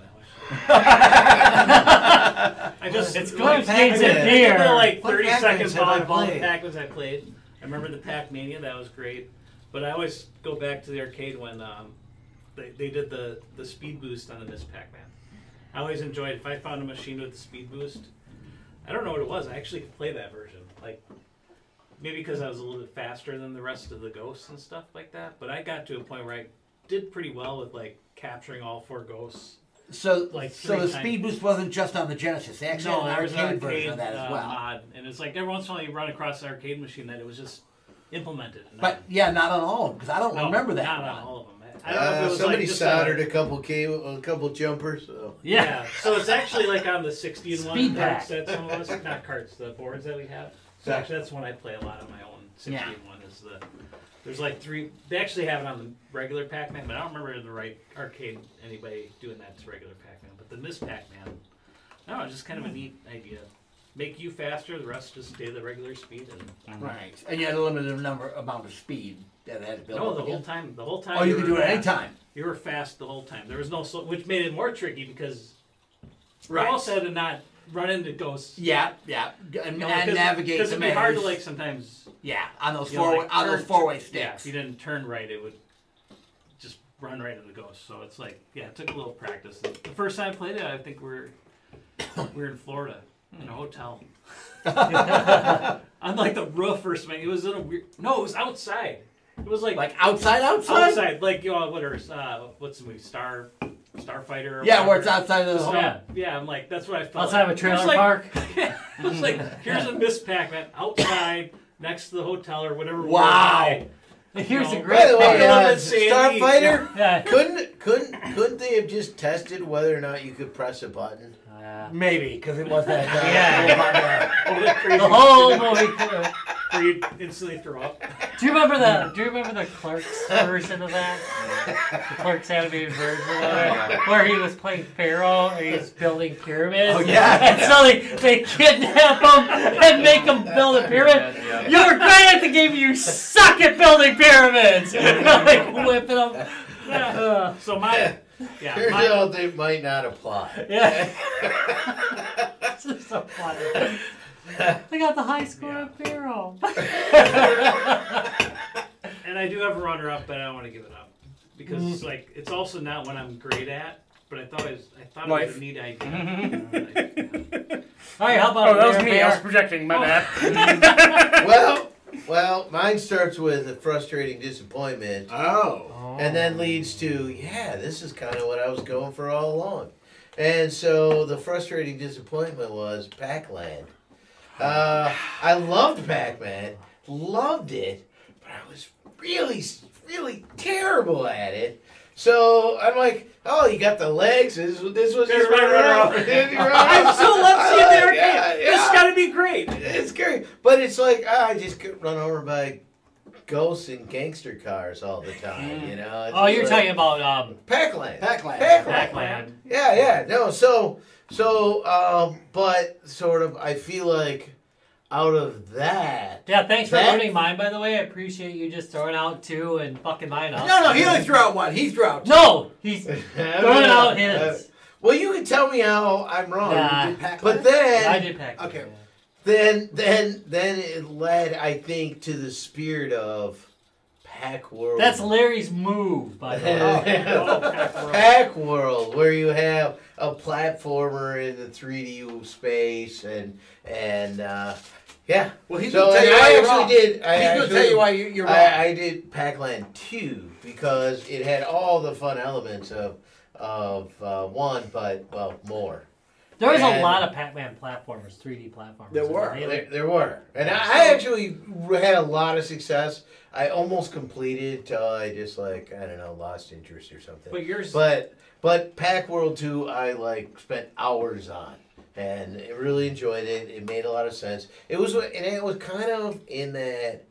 [SPEAKER 5] that much. I just
[SPEAKER 3] It's
[SPEAKER 5] like,
[SPEAKER 3] going to change
[SPEAKER 5] I
[SPEAKER 3] the
[SPEAKER 5] did- I did
[SPEAKER 3] beer.
[SPEAKER 5] the, like
[SPEAKER 4] What
[SPEAKER 5] thirty
[SPEAKER 4] Pac-Mans
[SPEAKER 5] seconds
[SPEAKER 4] have I
[SPEAKER 5] of all the
[SPEAKER 4] played?
[SPEAKER 5] Pac-Mans I played. I remember the Pac-Mania, that was great. But I always go back to the arcade when um, they, they did the, the speed boost on the Miss Pac-Man. I always enjoyed if I found a machine with the speed boost. I don't know what it was. I actually could play that version. Like maybe because I was a little bit faster than the rest of the ghosts and stuff like that. But I got to a point where I did pretty well with like capturing all four ghosts.
[SPEAKER 1] so,
[SPEAKER 5] like
[SPEAKER 1] so
[SPEAKER 5] three
[SPEAKER 1] the speed boost wasn't just on the Genesis. They actually
[SPEAKER 5] No,
[SPEAKER 1] had
[SPEAKER 5] there
[SPEAKER 1] an
[SPEAKER 5] was an
[SPEAKER 1] arcade,
[SPEAKER 5] arcade
[SPEAKER 1] version of that as
[SPEAKER 5] uh,
[SPEAKER 1] well.
[SPEAKER 5] mod, and it's like every once in a while you run across an arcade machine that it was just implemented. And
[SPEAKER 1] But yeah, not on all of them because I don't
[SPEAKER 5] I, no,
[SPEAKER 1] remember that
[SPEAKER 5] Not
[SPEAKER 1] one.
[SPEAKER 5] on all of them. I don't know if it
[SPEAKER 4] Uh,
[SPEAKER 5] was
[SPEAKER 4] somebody
[SPEAKER 5] like just
[SPEAKER 4] soldered
[SPEAKER 5] a,
[SPEAKER 4] a couple cable, a couple jumpers. So.
[SPEAKER 3] Yeah.
[SPEAKER 5] yeah. So it's actually like on the sixty and one
[SPEAKER 3] Speed
[SPEAKER 5] carts
[SPEAKER 3] pack.
[SPEAKER 5] that some of us, not carts, the boards that we have. So actually, that's one I play a lot on my own. sixty and one is the. There's like three. They actually have it on the regular Pac-Man, but I don't remember the right arcade anybody doing that to regular Pac-Man. But the Miss Pac-Man, no, it's just kind of a neat idea. Make you faster, the rest just stay the regular speed. And
[SPEAKER 1] Right. And you had a limited number amount of speed that it had to build
[SPEAKER 5] no,
[SPEAKER 1] up
[SPEAKER 5] the whole
[SPEAKER 1] again.
[SPEAKER 5] time, the whole time.
[SPEAKER 1] Oh, you could
[SPEAKER 5] were
[SPEAKER 1] do it
[SPEAKER 5] fast.
[SPEAKER 1] anytime.
[SPEAKER 5] You were fast the whole time. There was no, sl- which made it more tricky because
[SPEAKER 1] Right.
[SPEAKER 5] you also had to not run into ghosts.
[SPEAKER 1] Yeah, yeah. And,
[SPEAKER 5] You know,
[SPEAKER 1] and navigate
[SPEAKER 5] because
[SPEAKER 1] the
[SPEAKER 5] it'd be hard to
[SPEAKER 1] maze.
[SPEAKER 5] like sometimes.
[SPEAKER 1] Yeah, on those
[SPEAKER 5] You know,
[SPEAKER 1] four
[SPEAKER 5] like,
[SPEAKER 1] on those
[SPEAKER 5] turn-
[SPEAKER 1] four way
[SPEAKER 5] Yeah,
[SPEAKER 1] sticks.
[SPEAKER 5] if you didn't turn right, it would just run right into the ghost. So it's like, yeah, it took a little practice. The first time I played it, I think we we're we were in Florida in a hotel. On like the roof or something. It was in a weird. No, it was outside. It was like
[SPEAKER 1] Like outside, outside.
[SPEAKER 5] outside, like you know, what are uh, what's the movie Star Starfighter? Or
[SPEAKER 1] Yeah, where it's
[SPEAKER 5] whatever.
[SPEAKER 1] outside of the.
[SPEAKER 5] So,
[SPEAKER 3] Yeah.
[SPEAKER 5] yeah, I'm like, that's what I felt.
[SPEAKER 3] Outside of a
[SPEAKER 5] like.
[SPEAKER 3] trailer
[SPEAKER 5] It's like-
[SPEAKER 3] park.
[SPEAKER 5] It's like, here's a Miss Pac-Man outside next to the hotel or whatever. we were
[SPEAKER 1] Wow.
[SPEAKER 5] by.
[SPEAKER 3] Here's
[SPEAKER 5] No.
[SPEAKER 3] a
[SPEAKER 4] By
[SPEAKER 3] great
[SPEAKER 4] the way,
[SPEAKER 5] Buckle up
[SPEAKER 4] uh,
[SPEAKER 5] and Sandy.
[SPEAKER 4] Starfighter,
[SPEAKER 3] Yeah.
[SPEAKER 4] couldn't couldn't couldn't they have just tested whether or not you could press a button?
[SPEAKER 3] Uh,
[SPEAKER 1] Maybe because it was that. Uh,
[SPEAKER 3] Yeah.
[SPEAKER 5] Oh, that crazy
[SPEAKER 3] the whole
[SPEAKER 5] incident
[SPEAKER 3] movie.
[SPEAKER 5] where you instantly throw up.
[SPEAKER 3] Do you remember the? Do you remember the Clerks version of that? The Clerks animated version of it, where he was playing Pharaoh and he's building pyramids.
[SPEAKER 1] Oh, yeah.
[SPEAKER 3] And so they, they kidnap him and make him build a pyramid.
[SPEAKER 7] Yeah.
[SPEAKER 3] You were great at the game. You suck at building pyramids. Like whipping them. Uh,
[SPEAKER 5] So my, yeah,
[SPEAKER 4] Turns
[SPEAKER 5] my,
[SPEAKER 4] out they might not apply.
[SPEAKER 3] yeah. This is so funny. I got the high score
[SPEAKER 5] Yeah.
[SPEAKER 3] of Pharaoh.
[SPEAKER 5] and I do have a runner-up, but I don't want to give it up because
[SPEAKER 3] Mm.
[SPEAKER 5] it's like it's also not what I'm great at. But I thought it was, I thought it
[SPEAKER 1] Life.
[SPEAKER 5] was a neat idea.
[SPEAKER 3] All right, how about
[SPEAKER 6] Oh, that was
[SPEAKER 3] Bear
[SPEAKER 6] me. I was
[SPEAKER 3] Bear?
[SPEAKER 6] projecting. My bad.
[SPEAKER 4] well, well, mine starts with a frustrating disappointment,
[SPEAKER 1] Oh.
[SPEAKER 4] and then leads to yeah, this is kind of what I was going for all along. And so the frustrating disappointment was Pac-Land. Uh, I loved Pac-Man, loved it, but I was really, really terrible at it. So I'm like, oh, you got the legs. This, this was
[SPEAKER 5] There's
[SPEAKER 4] your
[SPEAKER 5] my
[SPEAKER 4] runner-up.
[SPEAKER 5] runner-up.
[SPEAKER 4] This is your
[SPEAKER 5] I
[SPEAKER 4] runner-up.
[SPEAKER 5] still love seeing the arcade.
[SPEAKER 4] Yeah,
[SPEAKER 5] This has
[SPEAKER 4] yeah.
[SPEAKER 5] got to be great.
[SPEAKER 4] It's great, but it's like ah, I just get run over by ghosts and gangster cars all the time. You know. It's
[SPEAKER 3] Oh, you're
[SPEAKER 4] like-
[SPEAKER 3] talking about um,
[SPEAKER 4] Pac-Land.
[SPEAKER 1] Pac-Land.
[SPEAKER 4] Pac-Land.
[SPEAKER 3] Pac-Land.
[SPEAKER 4] Yeah, yeah, no. So, so, um, but sort of, I feel like out of that,
[SPEAKER 3] Yeah, thanks for
[SPEAKER 4] That-
[SPEAKER 3] ruining mine, by the way. I appreciate you just throwing out two and fucking mine up.
[SPEAKER 1] No, no, he only threw out one. He threw out two.
[SPEAKER 3] No, he's throwing out his.
[SPEAKER 4] well, you can tell me how I'm wrong,
[SPEAKER 3] Nah.
[SPEAKER 1] Did Pac-Man?
[SPEAKER 4] but then,
[SPEAKER 3] I did pack.
[SPEAKER 1] Okay.
[SPEAKER 4] then, then, then it led, I think, to the spirit of Pac World.
[SPEAKER 3] That's Larry's move, by the way.
[SPEAKER 5] Oh, Pac World.
[SPEAKER 4] Pac World, where you have a platformer in the three D space, and and uh, yeah.
[SPEAKER 1] Well, he's
[SPEAKER 4] so
[SPEAKER 1] gonna tell
[SPEAKER 4] and
[SPEAKER 1] you why
[SPEAKER 4] I
[SPEAKER 1] you're
[SPEAKER 4] actually
[SPEAKER 1] wrong.
[SPEAKER 4] did. I
[SPEAKER 1] He's gonna
[SPEAKER 4] actually,
[SPEAKER 1] tell you why you- you're wrong.
[SPEAKER 4] I, I did Pac-Land two because it had all the fun elements of of uh, one, but well, more.
[SPEAKER 3] There was a
[SPEAKER 4] And-
[SPEAKER 3] lot of Pac-Man platformers, three D platformers.
[SPEAKER 1] There were.
[SPEAKER 3] They-
[SPEAKER 4] There, there were, and I, I actually had a lot of success. I almost completed till I just like I don't know lost interest or something.
[SPEAKER 5] But yours,
[SPEAKER 4] But but Pac World two, I like spent hours on, and I really enjoyed it. It made a lot of sense. It was and it was kind of in that.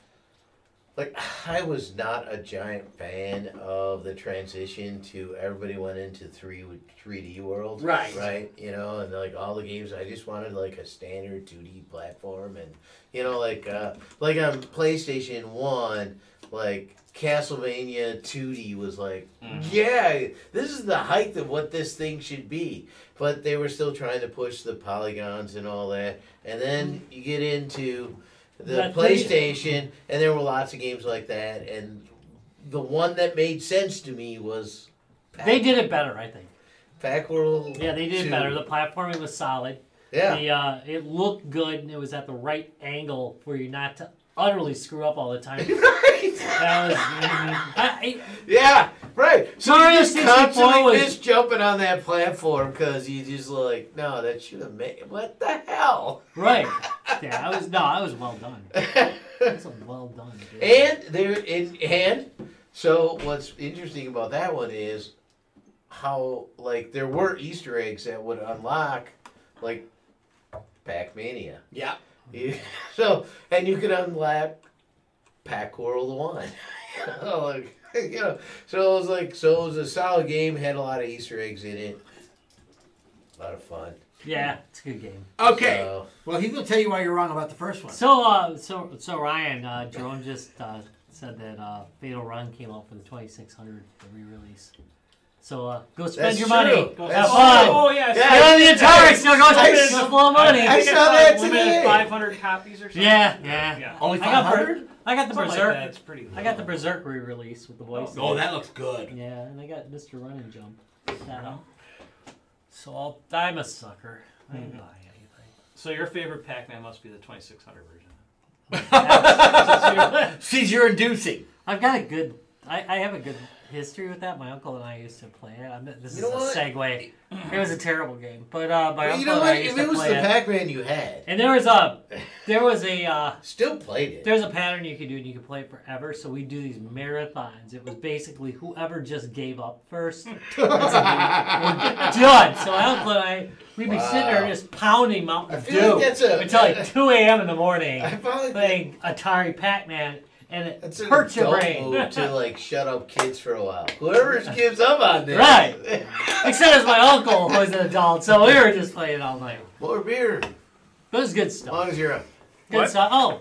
[SPEAKER 4] Like I was not a giant fan of the transition to everybody went into three three D world,
[SPEAKER 1] Right.
[SPEAKER 4] Right, you know, and like all the games, I just wanted like a standard two D platform, and you know, like uh, like on PlayStation One, like Castlevania two D was like, yeah, this is the height of what this thing should be. But they were still trying to push the polygons and all that. And then you get into the
[SPEAKER 3] That
[SPEAKER 4] PlayStation, and there were lots of games like that. And the one that made sense to me was Pac-
[SPEAKER 3] They did it better, I think.
[SPEAKER 4] Pac World.
[SPEAKER 3] Yeah, they did
[SPEAKER 4] two.
[SPEAKER 3] it better. The platforming was solid.
[SPEAKER 4] Yeah.
[SPEAKER 3] The, uh, it looked good, and it was at the right angle for you not to utterly screw up all the time.
[SPEAKER 4] Right.
[SPEAKER 3] That was, I, I,
[SPEAKER 4] Yeah, right. So
[SPEAKER 3] Mario
[SPEAKER 4] you just
[SPEAKER 3] sixty-four
[SPEAKER 4] constantly
[SPEAKER 3] was-
[SPEAKER 4] miss jumping on that platform because you just like, no, that should have made. What the hell?
[SPEAKER 3] right. Yeah, I was no, I was well done. That was well done. Dude.
[SPEAKER 4] And there, in and So what's interesting about that one is how like there were Easter eggs that would unlock like Pac-Mania.
[SPEAKER 1] Yeah.
[SPEAKER 4] You- so and you could unlock Pac World One. you know, like, you know, so it was like so it was a solid game. Had a lot of Easter eggs in it. A lot of fun.
[SPEAKER 3] Yeah, it's a good game.
[SPEAKER 1] Okay.
[SPEAKER 4] So,
[SPEAKER 1] Well, he's gonna tell you why you're wrong about the first one.
[SPEAKER 3] So, uh, so, so Ryan, uh, Jerome just uh, said that uh, Fatal Run came out for the twenty-six hundred re-release. So, uh, go spend
[SPEAKER 4] That's
[SPEAKER 3] your
[SPEAKER 4] true.
[SPEAKER 3] money.
[SPEAKER 5] Go
[SPEAKER 4] That's
[SPEAKER 3] Have fun.
[SPEAKER 5] Oh, yeah.
[SPEAKER 4] Yeah.
[SPEAKER 3] Get on the Atari, still go
[SPEAKER 4] I
[SPEAKER 3] spend
[SPEAKER 4] saw-
[SPEAKER 3] a blow money.
[SPEAKER 4] I
[SPEAKER 5] think
[SPEAKER 4] saw
[SPEAKER 5] it's
[SPEAKER 4] that
[SPEAKER 5] like limited
[SPEAKER 4] today.
[SPEAKER 5] five hundred copies or something.
[SPEAKER 3] Yeah, yeah.
[SPEAKER 5] Yeah.
[SPEAKER 1] Only
[SPEAKER 3] I got,
[SPEAKER 1] five hundred.
[SPEAKER 3] Ber- I got the
[SPEAKER 5] Something like
[SPEAKER 3] Berserk.
[SPEAKER 5] that. It's pretty
[SPEAKER 3] I got the Berserk re-release with the voice.
[SPEAKER 1] Oh, that looks good.
[SPEAKER 3] Yeah, and I got Mister Run and Jump. That up. So I'll, I'm a sucker. I didn't buy anything.
[SPEAKER 5] So your favorite Pac-Man must be the twenty-six hundred version.
[SPEAKER 1] Seizure inducing.
[SPEAKER 3] I've got a good. I, I have a good history with that. My uncle and I used to play it. I'm, this
[SPEAKER 4] You
[SPEAKER 3] is
[SPEAKER 4] know
[SPEAKER 3] a
[SPEAKER 4] what?
[SPEAKER 3] segue. It was a terrible game, but uh, my
[SPEAKER 4] Well,
[SPEAKER 3] uncle
[SPEAKER 4] you know
[SPEAKER 3] and
[SPEAKER 4] what?
[SPEAKER 3] I used
[SPEAKER 4] If
[SPEAKER 3] to
[SPEAKER 4] it was
[SPEAKER 3] play
[SPEAKER 4] the
[SPEAKER 3] it.
[SPEAKER 4] Pac-Man you had,
[SPEAKER 3] And there was a, there was a, uh,
[SPEAKER 4] still played it.
[SPEAKER 3] there's a pattern you could do, and you could play it forever. So we do these marathons. It was basically whoever just gave up first. That's it. We're done. So my uncle and I, we'd be sitting there
[SPEAKER 4] Wow.
[SPEAKER 3] just pounding
[SPEAKER 4] I
[SPEAKER 3] Mountain
[SPEAKER 4] feel
[SPEAKER 3] Dew
[SPEAKER 4] like that's a
[SPEAKER 3] until like two a.m. in the morning,
[SPEAKER 4] I feel like
[SPEAKER 3] playing Atari Pac-Man, and it
[SPEAKER 4] that's an
[SPEAKER 3] hurts your
[SPEAKER 4] adult
[SPEAKER 3] brain.
[SPEAKER 4] move to like shut up kids for a while. Whoever gives up on this,
[SPEAKER 3] Right. Except as my uncle who was an adult, so we were just playing all night.
[SPEAKER 4] More beer,
[SPEAKER 3] But it was good
[SPEAKER 4] as
[SPEAKER 3] stuff.
[SPEAKER 4] long as you're a
[SPEAKER 3] Good
[SPEAKER 6] What?
[SPEAKER 3] stuff. Oh.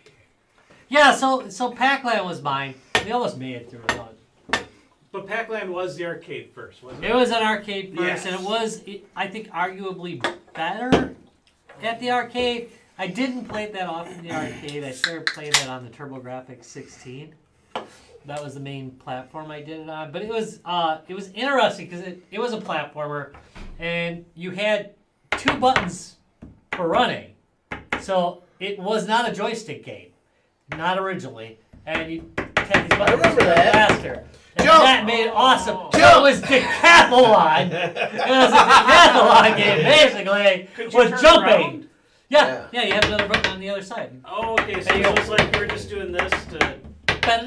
[SPEAKER 3] Yeah, so so Pac-Land was mine. We almost made it through it.
[SPEAKER 5] But Pac-Land was the arcade first, wasn't it?
[SPEAKER 3] It was an arcade first,
[SPEAKER 5] Yes.
[SPEAKER 3] and it was, it, I think, arguably better at the arcade. I didn't play it that often in the arcade. I started playing it on the TurboGrafx sixteen. That was the main platform I did it on. But it was uh, it was interesting because it, it was a platformer, and you had two buttons for running. So it was not a joystick game, not originally. And you had these buttons
[SPEAKER 4] remember
[SPEAKER 3] to go
[SPEAKER 4] that.
[SPEAKER 3] faster. And
[SPEAKER 4] Jump!
[SPEAKER 3] that made it awesome.
[SPEAKER 5] Oh.
[SPEAKER 3] So it was decathlon. It was a decathlon game, basically,
[SPEAKER 5] Could you
[SPEAKER 3] with
[SPEAKER 5] turn
[SPEAKER 3] jumping.
[SPEAKER 5] around?
[SPEAKER 3] Yeah, yeah, you have another button on the other side.
[SPEAKER 5] Oh, okay. So
[SPEAKER 3] There you
[SPEAKER 5] it
[SPEAKER 3] go.
[SPEAKER 5] was like you were just doing this to.
[SPEAKER 4] I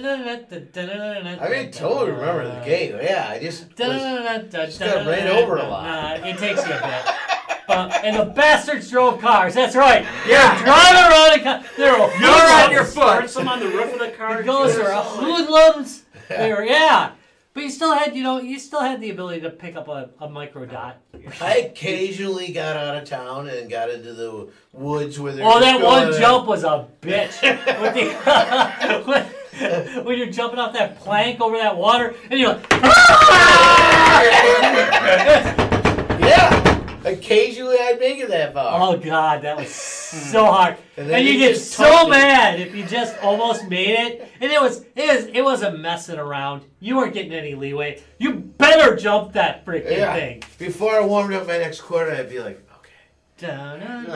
[SPEAKER 4] mean, totally remember the game. Yeah, I just was,
[SPEAKER 3] Just
[SPEAKER 4] got ran over a lot.
[SPEAKER 3] it takes you a bit. Uh, and the bastards drove cars. That's right.
[SPEAKER 1] Yeah.
[SPEAKER 3] They're driving around a car. They were
[SPEAKER 1] You're on
[SPEAKER 3] hoodlums.
[SPEAKER 1] your foot.
[SPEAKER 5] Burn some on the roof of the car.
[SPEAKER 3] The ghosts
[SPEAKER 5] too, or
[SPEAKER 3] were
[SPEAKER 5] something like-
[SPEAKER 3] hoodlums. They were, yeah. But you still had, you know, you still had the ability to pick up a, a micro dot.
[SPEAKER 4] I occasionally got out of town and got into the woods where they.
[SPEAKER 3] Oh, that one jump was a bitch. With the, when, when you're jumping off that plank over that water, and you're like,
[SPEAKER 4] Yeah, occasionally I'd make it that far.
[SPEAKER 3] oh god, that was so hard.
[SPEAKER 4] And
[SPEAKER 3] And,
[SPEAKER 4] then
[SPEAKER 3] you
[SPEAKER 4] you
[SPEAKER 3] get
[SPEAKER 4] just
[SPEAKER 3] so
[SPEAKER 4] tucked it.
[SPEAKER 3] mad if you just almost made it. And it was, it was, it wasn't messing around. You weren't getting any leeway. You better jump that freaking
[SPEAKER 4] Yeah.
[SPEAKER 3] thing.
[SPEAKER 4] Before I warmed up my next quarter, I'd be like, okay.
[SPEAKER 3] All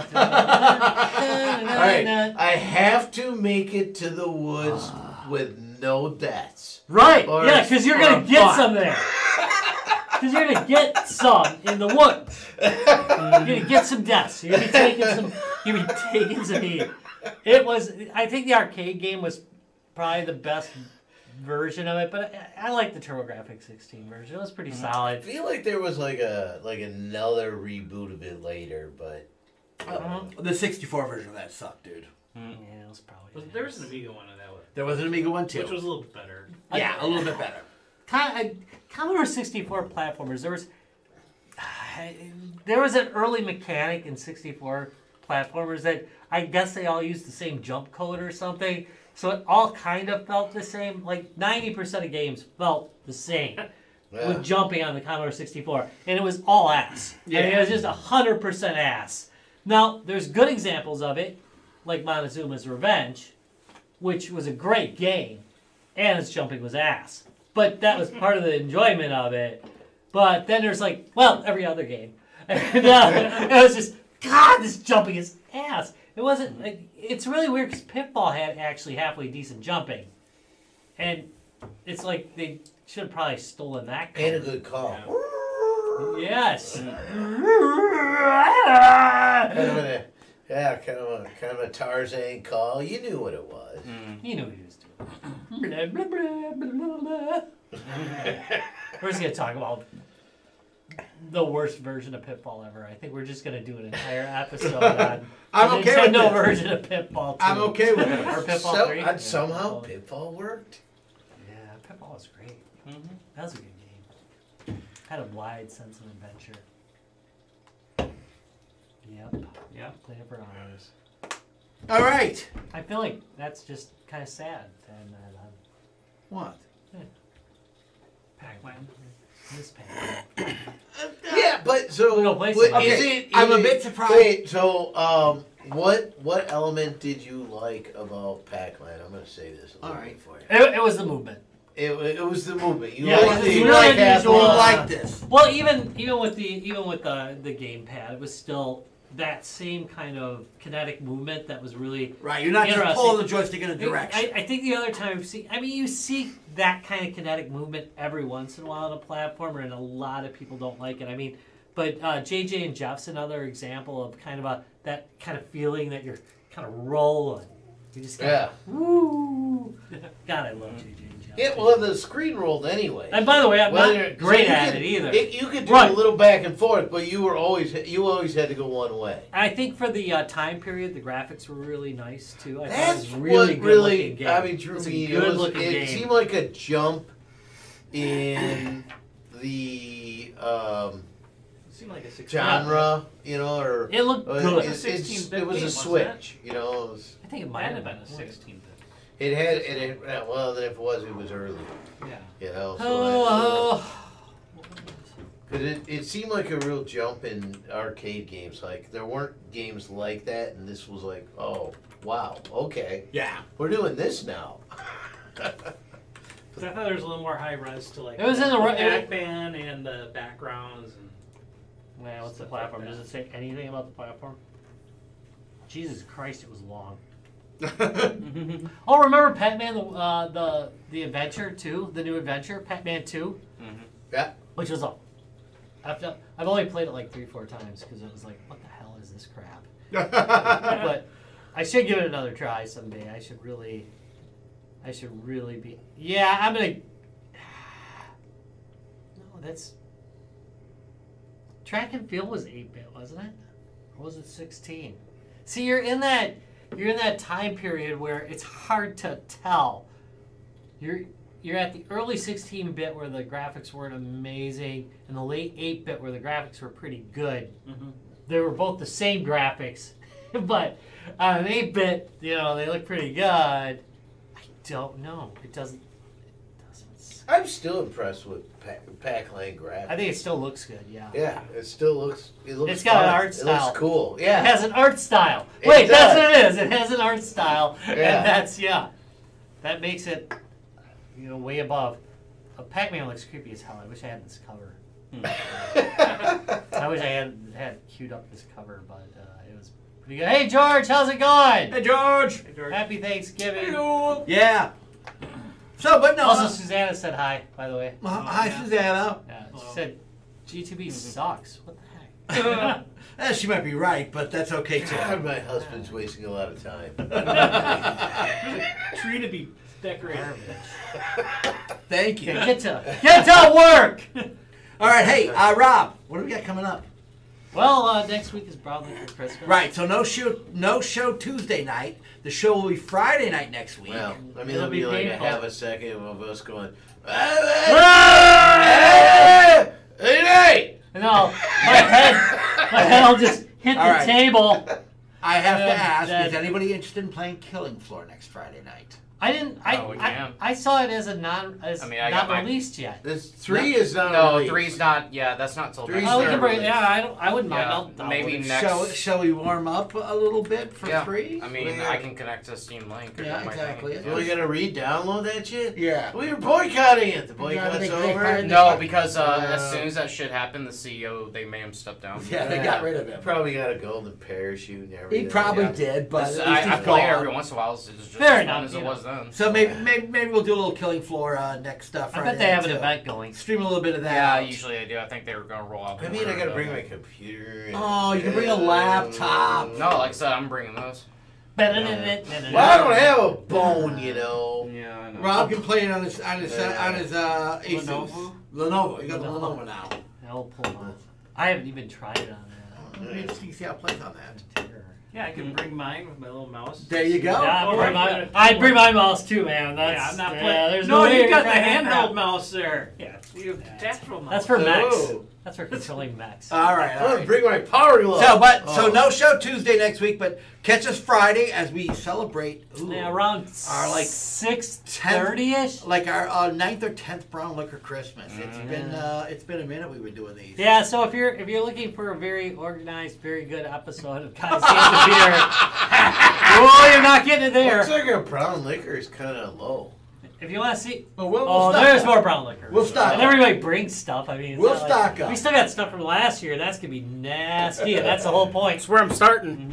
[SPEAKER 4] All right, I have to make it to the woods with no deaths.
[SPEAKER 3] Right,
[SPEAKER 4] Or-
[SPEAKER 3] yeah, because you're
[SPEAKER 4] or
[SPEAKER 3] going
[SPEAKER 4] a
[SPEAKER 3] to get
[SPEAKER 4] buck.
[SPEAKER 3] some there. Because you're going to get some in the woods. You're going to get some deaths. You're going to be taking some, you're going to be taking some heat. It was, I think the arcade game was probably the best version of it, but I, I like the TurboGrafx sixteen version. It was pretty
[SPEAKER 4] I
[SPEAKER 3] solid.
[SPEAKER 4] feel like there was like a like another reboot of it later, but
[SPEAKER 3] Uh-huh.
[SPEAKER 1] The sixty-four version of that sucked, dude.
[SPEAKER 3] Yeah, it was probably.
[SPEAKER 5] Was- There was an Amiga one of that one,
[SPEAKER 1] There was an Amiga one too.
[SPEAKER 5] which was a little bit better.
[SPEAKER 1] yeah, a little bit better.
[SPEAKER 3] Con- uh, Commodore sixty-four platformers. There was there was an early mechanic in sixty-four platformers that I guess they all used the same jump code or something. So it all kind of felt the same. Like ninety percent of games felt the same
[SPEAKER 4] yeah.
[SPEAKER 3] with jumping on the Commodore sixty-four. And it was all ass. Yeah. I mean, it was just one hundred percent ass. Now, there's good examples of it, like Montezuma's Revenge, which was a great game, and its jumping was ass. But that was part of the enjoyment of it. But then there's like, well, every other game. And uh, it was just, God, this jumping is ass. It wasn't, like, it's really weird because Pitfall had actually halfway decent jumping. And it's like they should have probably stolen that code.
[SPEAKER 4] and a good call.
[SPEAKER 3] Yes.
[SPEAKER 4] Kind of an Yeah, kind of a kind of a Tarzan call. You knew what it was.
[SPEAKER 7] Mm.
[SPEAKER 3] You know what he was doing. Blah, blah, blah, blah, blah, blah. We're just gonna talk about the worst version of Pitfall ever. I think we're just gonna do an entire episode on
[SPEAKER 1] I'm
[SPEAKER 3] the
[SPEAKER 1] okay with
[SPEAKER 3] Nintendo
[SPEAKER 1] this.
[SPEAKER 3] version of Pitfall two.
[SPEAKER 1] I'm okay with it.
[SPEAKER 3] Or Pitfall
[SPEAKER 4] So,
[SPEAKER 3] three.
[SPEAKER 4] and somehow
[SPEAKER 3] Yeah.
[SPEAKER 4] Pitfall worked.
[SPEAKER 3] Yeah, Pitfall was great.
[SPEAKER 5] Mm-hmm.
[SPEAKER 3] That was a good game. Had a wide sense of adventure. Yep.
[SPEAKER 5] Yep.
[SPEAKER 3] Played it for hours.
[SPEAKER 1] All right.
[SPEAKER 3] I feel like that's just kind of sad. And uh,
[SPEAKER 1] What?
[SPEAKER 5] Pac-Man.
[SPEAKER 3] this Pac-Man.
[SPEAKER 4] Yeah, but so
[SPEAKER 3] We don't play
[SPEAKER 4] what-
[SPEAKER 3] so much.
[SPEAKER 4] is
[SPEAKER 1] Okay,
[SPEAKER 4] it?
[SPEAKER 1] I'm
[SPEAKER 4] is
[SPEAKER 1] a
[SPEAKER 4] it-
[SPEAKER 1] bit surprised.
[SPEAKER 4] Wait, so um, what what element did you like about Pac-Man? I'm going to say this a little
[SPEAKER 1] All right.
[SPEAKER 4] bit for you.
[SPEAKER 3] It, it was the movement.
[SPEAKER 4] It, it was the movement. You
[SPEAKER 3] Yeah,
[SPEAKER 4] liked
[SPEAKER 3] it's
[SPEAKER 4] the
[SPEAKER 3] really
[SPEAKER 4] like
[SPEAKER 3] unusual.
[SPEAKER 1] You
[SPEAKER 3] Uh,
[SPEAKER 1] like this?
[SPEAKER 3] Well, even even with the even with the the gamepad, it was still that same kind of kinetic movement that was really.
[SPEAKER 1] Right. You're not just
[SPEAKER 3] Interesting.
[SPEAKER 1] pulling the joystick in a direction.
[SPEAKER 3] I, I think the other time I've seen, I mean, you see that kind of kinetic movement every once in a while on a platformer, and a lot of people don't like it. I mean, but uh, J J and Jeff's another example of kind of a that kind of feeling that you're kind of rolling. You just kind
[SPEAKER 4] Yeah.
[SPEAKER 3] of, woo. God, I love J J and Jeff.
[SPEAKER 4] Yeah, well, the screen rolled anyway.
[SPEAKER 3] And by the way, I'm
[SPEAKER 4] Whether-
[SPEAKER 3] not
[SPEAKER 4] so
[SPEAKER 3] great
[SPEAKER 4] you
[SPEAKER 3] at
[SPEAKER 4] could-
[SPEAKER 3] it either.
[SPEAKER 4] It, you could do
[SPEAKER 3] Right.
[SPEAKER 4] a little back and forth, but you were always you always had to go one way.
[SPEAKER 3] I think for the uh, time period, the graphics were really nice too. I thought
[SPEAKER 4] That's
[SPEAKER 3] it was a really
[SPEAKER 4] what
[SPEAKER 3] good
[SPEAKER 4] really
[SPEAKER 3] looking game.
[SPEAKER 4] I mean drew
[SPEAKER 3] It's a
[SPEAKER 4] me. It,
[SPEAKER 3] good
[SPEAKER 4] was,
[SPEAKER 3] looking
[SPEAKER 4] it
[SPEAKER 3] game.
[SPEAKER 4] seemed like a jump in the um,
[SPEAKER 5] It seemed like a sixteen.
[SPEAKER 4] genre, you know, or
[SPEAKER 3] It looked
[SPEAKER 4] uh,
[SPEAKER 3] good.
[SPEAKER 4] It, it's-
[SPEAKER 5] sixteen-bit
[SPEAKER 4] it was
[SPEAKER 5] game,
[SPEAKER 4] a
[SPEAKER 5] wasn't
[SPEAKER 4] switch, you know. It, was,
[SPEAKER 3] I think it
[SPEAKER 5] Might
[SPEAKER 3] might
[SPEAKER 5] have been a
[SPEAKER 3] been
[SPEAKER 5] sixteen-bit.
[SPEAKER 4] it had it. Had, well, then if it was, it was early,
[SPEAKER 5] Yeah.
[SPEAKER 4] you know. So
[SPEAKER 3] Oh,
[SPEAKER 4] Cause it, it seemed like a real jump in arcade games. Like there weren't games like that, and this was like, oh wow, okay,
[SPEAKER 1] Yeah.
[SPEAKER 4] we're doing this now.
[SPEAKER 5] Because I thought there was a little more high res to like
[SPEAKER 3] It was in the ri- it-
[SPEAKER 5] Pac-Man and the backgrounds and
[SPEAKER 3] man, what's the
[SPEAKER 5] Stuff like
[SPEAKER 3] platform?
[SPEAKER 5] that.
[SPEAKER 3] Does it say anything about the platform? Jesus Christ, it was long. Oh, remember Pac-Man, the uh, the the adventure too, the new adventure, Pac-Man two,
[SPEAKER 7] Mm-hmm.
[SPEAKER 4] Yeah.
[SPEAKER 3] which was a. I've, done- I've only played it like three, four times because it was like, what the hell is this crap? But I should give it another try someday. I should really, I should really be. Yeah, I'm gonna. No, that's. Track and field was eight bit, wasn't it? Or was it sixteen? See, you're in that. You're in that time period where it's hard to tell. You're you're at the early sixteen bit where the graphics weren't amazing, and the late eight bit where the graphics were pretty good.
[SPEAKER 5] mm-hmm.
[SPEAKER 3] They were both the same graphics, but on an eight bit, you know, they look pretty good. I don't know. It doesn't. It doesn't.
[SPEAKER 4] I'm still impressed with Pac- Pac-Land graphics.
[SPEAKER 3] I think it still looks good. Yeah.
[SPEAKER 4] Yeah, it still looks. It looks.
[SPEAKER 3] It's got an
[SPEAKER 4] fun.
[SPEAKER 3] art
[SPEAKER 4] It
[SPEAKER 3] style.
[SPEAKER 4] looks cool.
[SPEAKER 3] It
[SPEAKER 4] Yeah.
[SPEAKER 3] has an art style.
[SPEAKER 4] It
[SPEAKER 3] Wait, that's
[SPEAKER 4] does.
[SPEAKER 3] what it is. It has an art style,
[SPEAKER 4] Yeah.
[SPEAKER 3] and that's yeah. That makes it, you know, way above. Uh, Pac-Man looks creepy as hell. I wish I had this cover. I wish I had had queued up this cover, but uh, it was pretty good. Hey George, how's it going?
[SPEAKER 1] Hey, George.
[SPEAKER 3] Happy Thanksgiving.
[SPEAKER 1] Yeah. So, but no.
[SPEAKER 3] Also,
[SPEAKER 1] uh,
[SPEAKER 3] Susanna said hi, by the way.
[SPEAKER 1] uh, hi,
[SPEAKER 5] yeah.
[SPEAKER 1] Susanna.
[SPEAKER 3] Yeah, she
[SPEAKER 5] Hello.
[SPEAKER 3] said G two B sucks. What the heck?
[SPEAKER 1] Eh, she might be right, but that's okay too.
[SPEAKER 4] God, my husband's wasting a lot of time.
[SPEAKER 5] Tree to be decorated.
[SPEAKER 1] Thank you.
[SPEAKER 3] Okay, get to get to work.
[SPEAKER 1] All right, hey, uh, Rob, what do we got coming up?
[SPEAKER 3] Well, uh, next week is Brown Liquor Christmas.
[SPEAKER 1] Right, so no show, no show Tuesday night. The show will be Friday night next week.
[SPEAKER 4] Well, I mean,
[SPEAKER 3] It'll
[SPEAKER 4] it'll
[SPEAKER 3] be
[SPEAKER 4] be like a
[SPEAKER 3] painful.
[SPEAKER 4] half a second of us going. Hey!
[SPEAKER 3] No, my head, my head will just hit
[SPEAKER 1] All
[SPEAKER 3] the
[SPEAKER 1] right.
[SPEAKER 3] table.
[SPEAKER 1] I have to
[SPEAKER 3] Yeah,
[SPEAKER 1] ask:
[SPEAKER 3] that-
[SPEAKER 1] is anybody interested in playing Killing Floor next Friday night?
[SPEAKER 3] I didn't. I,
[SPEAKER 7] Oh, we
[SPEAKER 3] I,
[SPEAKER 7] can.
[SPEAKER 3] I saw it as a non as
[SPEAKER 7] I mean, I
[SPEAKER 3] not
[SPEAKER 7] got my-
[SPEAKER 3] released yet.
[SPEAKER 4] This three is not.
[SPEAKER 7] No,
[SPEAKER 4] released.
[SPEAKER 7] three's not. Yeah, that's not till
[SPEAKER 4] Three's
[SPEAKER 7] next
[SPEAKER 3] Oh, we
[SPEAKER 7] year.
[SPEAKER 3] can bring.
[SPEAKER 4] released.
[SPEAKER 3] Yeah, I don't. I wouldn't mind.
[SPEAKER 7] Yeah,
[SPEAKER 3] I'll, I'll
[SPEAKER 7] maybe
[SPEAKER 3] order.
[SPEAKER 7] next-
[SPEAKER 1] Shall, shall we warm up a little bit for
[SPEAKER 7] Yeah.
[SPEAKER 1] three?
[SPEAKER 7] I mean,
[SPEAKER 4] Yeah.
[SPEAKER 7] I can connect to Steam Link. Or
[SPEAKER 1] Yeah,
[SPEAKER 7] do my
[SPEAKER 1] exactly.
[SPEAKER 7] Thing.
[SPEAKER 4] So we gotta re-download that shit?
[SPEAKER 1] Yeah.
[SPEAKER 4] We were boycotting it. The
[SPEAKER 1] You gotta
[SPEAKER 4] boycott's
[SPEAKER 1] make- they
[SPEAKER 4] over.
[SPEAKER 1] fired-
[SPEAKER 7] No, because uh,
[SPEAKER 4] Uh,
[SPEAKER 7] as soon as that shit happened, the C E O they made him step down.
[SPEAKER 1] Yeah, they got rid of him.
[SPEAKER 4] Probably got a golden parachute and everything.
[SPEAKER 1] He probably
[SPEAKER 7] Yeah.
[SPEAKER 1] did, but
[SPEAKER 7] This-
[SPEAKER 1] at least
[SPEAKER 7] I, I
[SPEAKER 1] he's
[SPEAKER 7] play it
[SPEAKER 1] gone.
[SPEAKER 7] every once in a while. It's just
[SPEAKER 3] Fair
[SPEAKER 7] as
[SPEAKER 3] enough,
[SPEAKER 7] fun as
[SPEAKER 3] you
[SPEAKER 7] it
[SPEAKER 3] know.
[SPEAKER 7] was then.
[SPEAKER 1] So maybe maybe maybe we'll do a little Killing Floor uh, next uh,
[SPEAKER 3] I
[SPEAKER 1] Friday.
[SPEAKER 3] bet they have an
[SPEAKER 1] too.
[SPEAKER 3] event going.
[SPEAKER 1] Stream a little bit of that.
[SPEAKER 7] Yeah,
[SPEAKER 1] out.
[SPEAKER 7] usually they do. I think they were going to roll out.
[SPEAKER 4] I
[SPEAKER 7] the
[SPEAKER 4] mean, I gotta
[SPEAKER 7] Naruto.
[SPEAKER 4] bring my computer. And,
[SPEAKER 1] Oh, you can bring a laptop.
[SPEAKER 7] No, like I said, I'm bringing those.
[SPEAKER 4] Well, I don't have a bone, you know.
[SPEAKER 5] Yeah, I know.
[SPEAKER 1] Rob can play it on his on his uh, on his uh, Asus.
[SPEAKER 5] Lenovo?
[SPEAKER 1] Lenovo. You got the
[SPEAKER 3] Lenovo.
[SPEAKER 1] Lenovo now.
[SPEAKER 3] I'll pull it off. I haven't even tried it on that.
[SPEAKER 1] Maybe you can see how it plays on that.
[SPEAKER 5] Yeah, I can bring mine with my little mouse.
[SPEAKER 1] There you go.
[SPEAKER 3] Yeah, I'd
[SPEAKER 5] Oh,
[SPEAKER 3] bring
[SPEAKER 5] right.
[SPEAKER 3] my, I'd bring my mouse too, man. That's,
[SPEAKER 5] Yeah, I'm not
[SPEAKER 3] yeah,
[SPEAKER 5] playing.
[SPEAKER 3] there's
[SPEAKER 5] no,
[SPEAKER 3] no, way
[SPEAKER 5] you
[SPEAKER 3] you're
[SPEAKER 5] got the
[SPEAKER 3] trying that
[SPEAKER 5] handheld
[SPEAKER 3] crap.
[SPEAKER 5] mouse there. Yeah, you have the tactile mouse.
[SPEAKER 3] That's for mechs.
[SPEAKER 4] Oh.
[SPEAKER 3] That's for controlling mechs.
[SPEAKER 1] All right.
[SPEAKER 4] I'm
[SPEAKER 1] All
[SPEAKER 4] gonna
[SPEAKER 1] right.
[SPEAKER 4] bring my power glove.
[SPEAKER 1] So, but so
[SPEAKER 4] Oh.
[SPEAKER 1] no show Tuesday next week, but catch us Friday as we celebrate. Ooh,
[SPEAKER 3] Yeah, around
[SPEAKER 1] Our, like,
[SPEAKER 3] six thirty ish.
[SPEAKER 1] like our uh, ninth or tenth Brown Liquor Christmas. It's
[SPEAKER 3] Mm.
[SPEAKER 1] been uh, it's been a minute we've been doing these.
[SPEAKER 3] Yeah, so if you're if you're looking for a very organized, very good episode of Guys Games of Beer, oh, you're not getting it
[SPEAKER 4] Looks
[SPEAKER 3] there.
[SPEAKER 4] like a brown liquor is kind of low.
[SPEAKER 3] If you want to see,
[SPEAKER 1] Well, we'll, we'll
[SPEAKER 3] oh,
[SPEAKER 1] stock
[SPEAKER 3] there's
[SPEAKER 1] up.
[SPEAKER 3] more brown liquor.
[SPEAKER 1] We'll stock
[SPEAKER 3] And
[SPEAKER 1] up.
[SPEAKER 3] everybody brings stuff. I mean, it's
[SPEAKER 1] We'll
[SPEAKER 3] not like-
[SPEAKER 1] stock up.
[SPEAKER 3] We still got stuff from last year. That's gonna be nasty, and that's the whole point.
[SPEAKER 6] That's where I'm starting.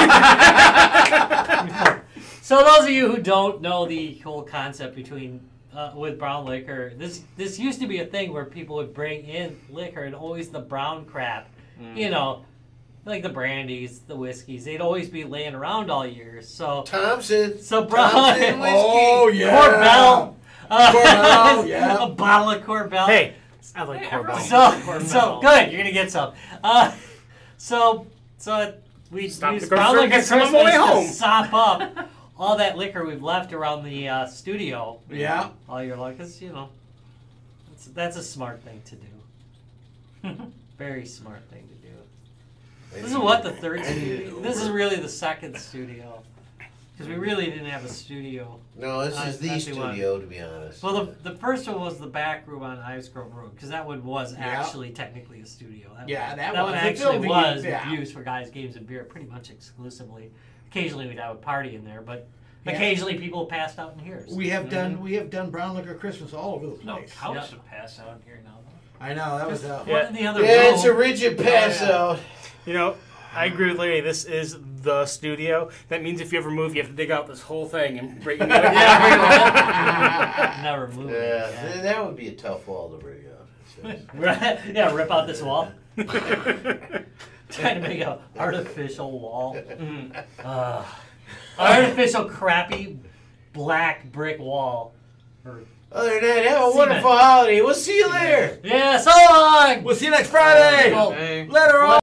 [SPEAKER 3] Yeah. So those of you who don't know the whole concept between uh, with brown liquor, this this used to be a thing where people would bring in liquor and always the brown crap, you know, like the brandies, the whiskeys. They'd always be laying around all year. So
[SPEAKER 4] Thompson.
[SPEAKER 3] so brown.
[SPEAKER 4] Thompson whiskey.
[SPEAKER 1] Oh yeah.
[SPEAKER 3] Corbel. Uh,
[SPEAKER 1] Corbel, yeah.
[SPEAKER 3] A bottle of Corbel.
[SPEAKER 6] Hey, I like
[SPEAKER 5] Hey,
[SPEAKER 6] Corbel.
[SPEAKER 5] everyone-
[SPEAKER 3] So, so good. You're gonna get some. Uh, so, so we
[SPEAKER 6] Stop
[SPEAKER 3] use
[SPEAKER 6] to go
[SPEAKER 3] brown
[SPEAKER 6] through and
[SPEAKER 3] liquor
[SPEAKER 6] get some on my way
[SPEAKER 3] Christmas
[SPEAKER 6] home.
[SPEAKER 3] to sop up all that liquor we've left around the uh, studio
[SPEAKER 1] Yeah.
[SPEAKER 3] all year long. Cause you know, that's, that's a smart thing to do. Very smart thing to do. This is what the third studio. This is really the second studio. Because we really didn't have a studio.
[SPEAKER 4] No, this
[SPEAKER 3] Uh,
[SPEAKER 4] is the
[SPEAKER 3] that's the one.
[SPEAKER 4] studio, to be honest.
[SPEAKER 3] Well, the, the first one was the back room on Ives Grove Road, because that one was
[SPEAKER 1] Yeah.
[SPEAKER 3] actually technically a studio. That
[SPEAKER 1] Yeah,
[SPEAKER 3] one,
[SPEAKER 1] that
[SPEAKER 3] that
[SPEAKER 1] was.
[SPEAKER 3] one
[SPEAKER 1] The
[SPEAKER 3] actually
[SPEAKER 1] building,
[SPEAKER 3] was
[SPEAKER 1] yeah.
[SPEAKER 3] used for guys, games, and beer pretty much exclusively. Occasionally we'd have a party in there, but
[SPEAKER 1] Yeah.
[SPEAKER 3] occasionally people passed out in here.
[SPEAKER 1] We have done we have done Brown Liquor Christmas all over the
[SPEAKER 5] No
[SPEAKER 1] place.
[SPEAKER 5] couch
[SPEAKER 3] Yeah.
[SPEAKER 5] to pass out here now.
[SPEAKER 1] I know that was uh,
[SPEAKER 3] One in the other
[SPEAKER 4] Yeah,
[SPEAKER 3] room.
[SPEAKER 4] it's a rigid pass
[SPEAKER 1] Yeah.
[SPEAKER 4] out.
[SPEAKER 6] You know, I agree with Larry. This is the studio. That means if you ever move, you have to dig out this whole thing and break it.
[SPEAKER 3] Yeah, never moved.
[SPEAKER 4] Yeah,
[SPEAKER 3] it,
[SPEAKER 4] th- that would be a tough wall to bring out. So-
[SPEAKER 3] yeah. Yeah, rip out this wall. Trying to make an artificial wall. Uh, artificial, crappy, black brick wall. Or,
[SPEAKER 4] Other than that, have a
[SPEAKER 3] Cement.
[SPEAKER 4] wonderful holiday. We'll see you later.
[SPEAKER 3] yeah, so long!
[SPEAKER 1] We'll see you next Friday.
[SPEAKER 3] Oh.
[SPEAKER 7] Hey.
[SPEAKER 1] Later on.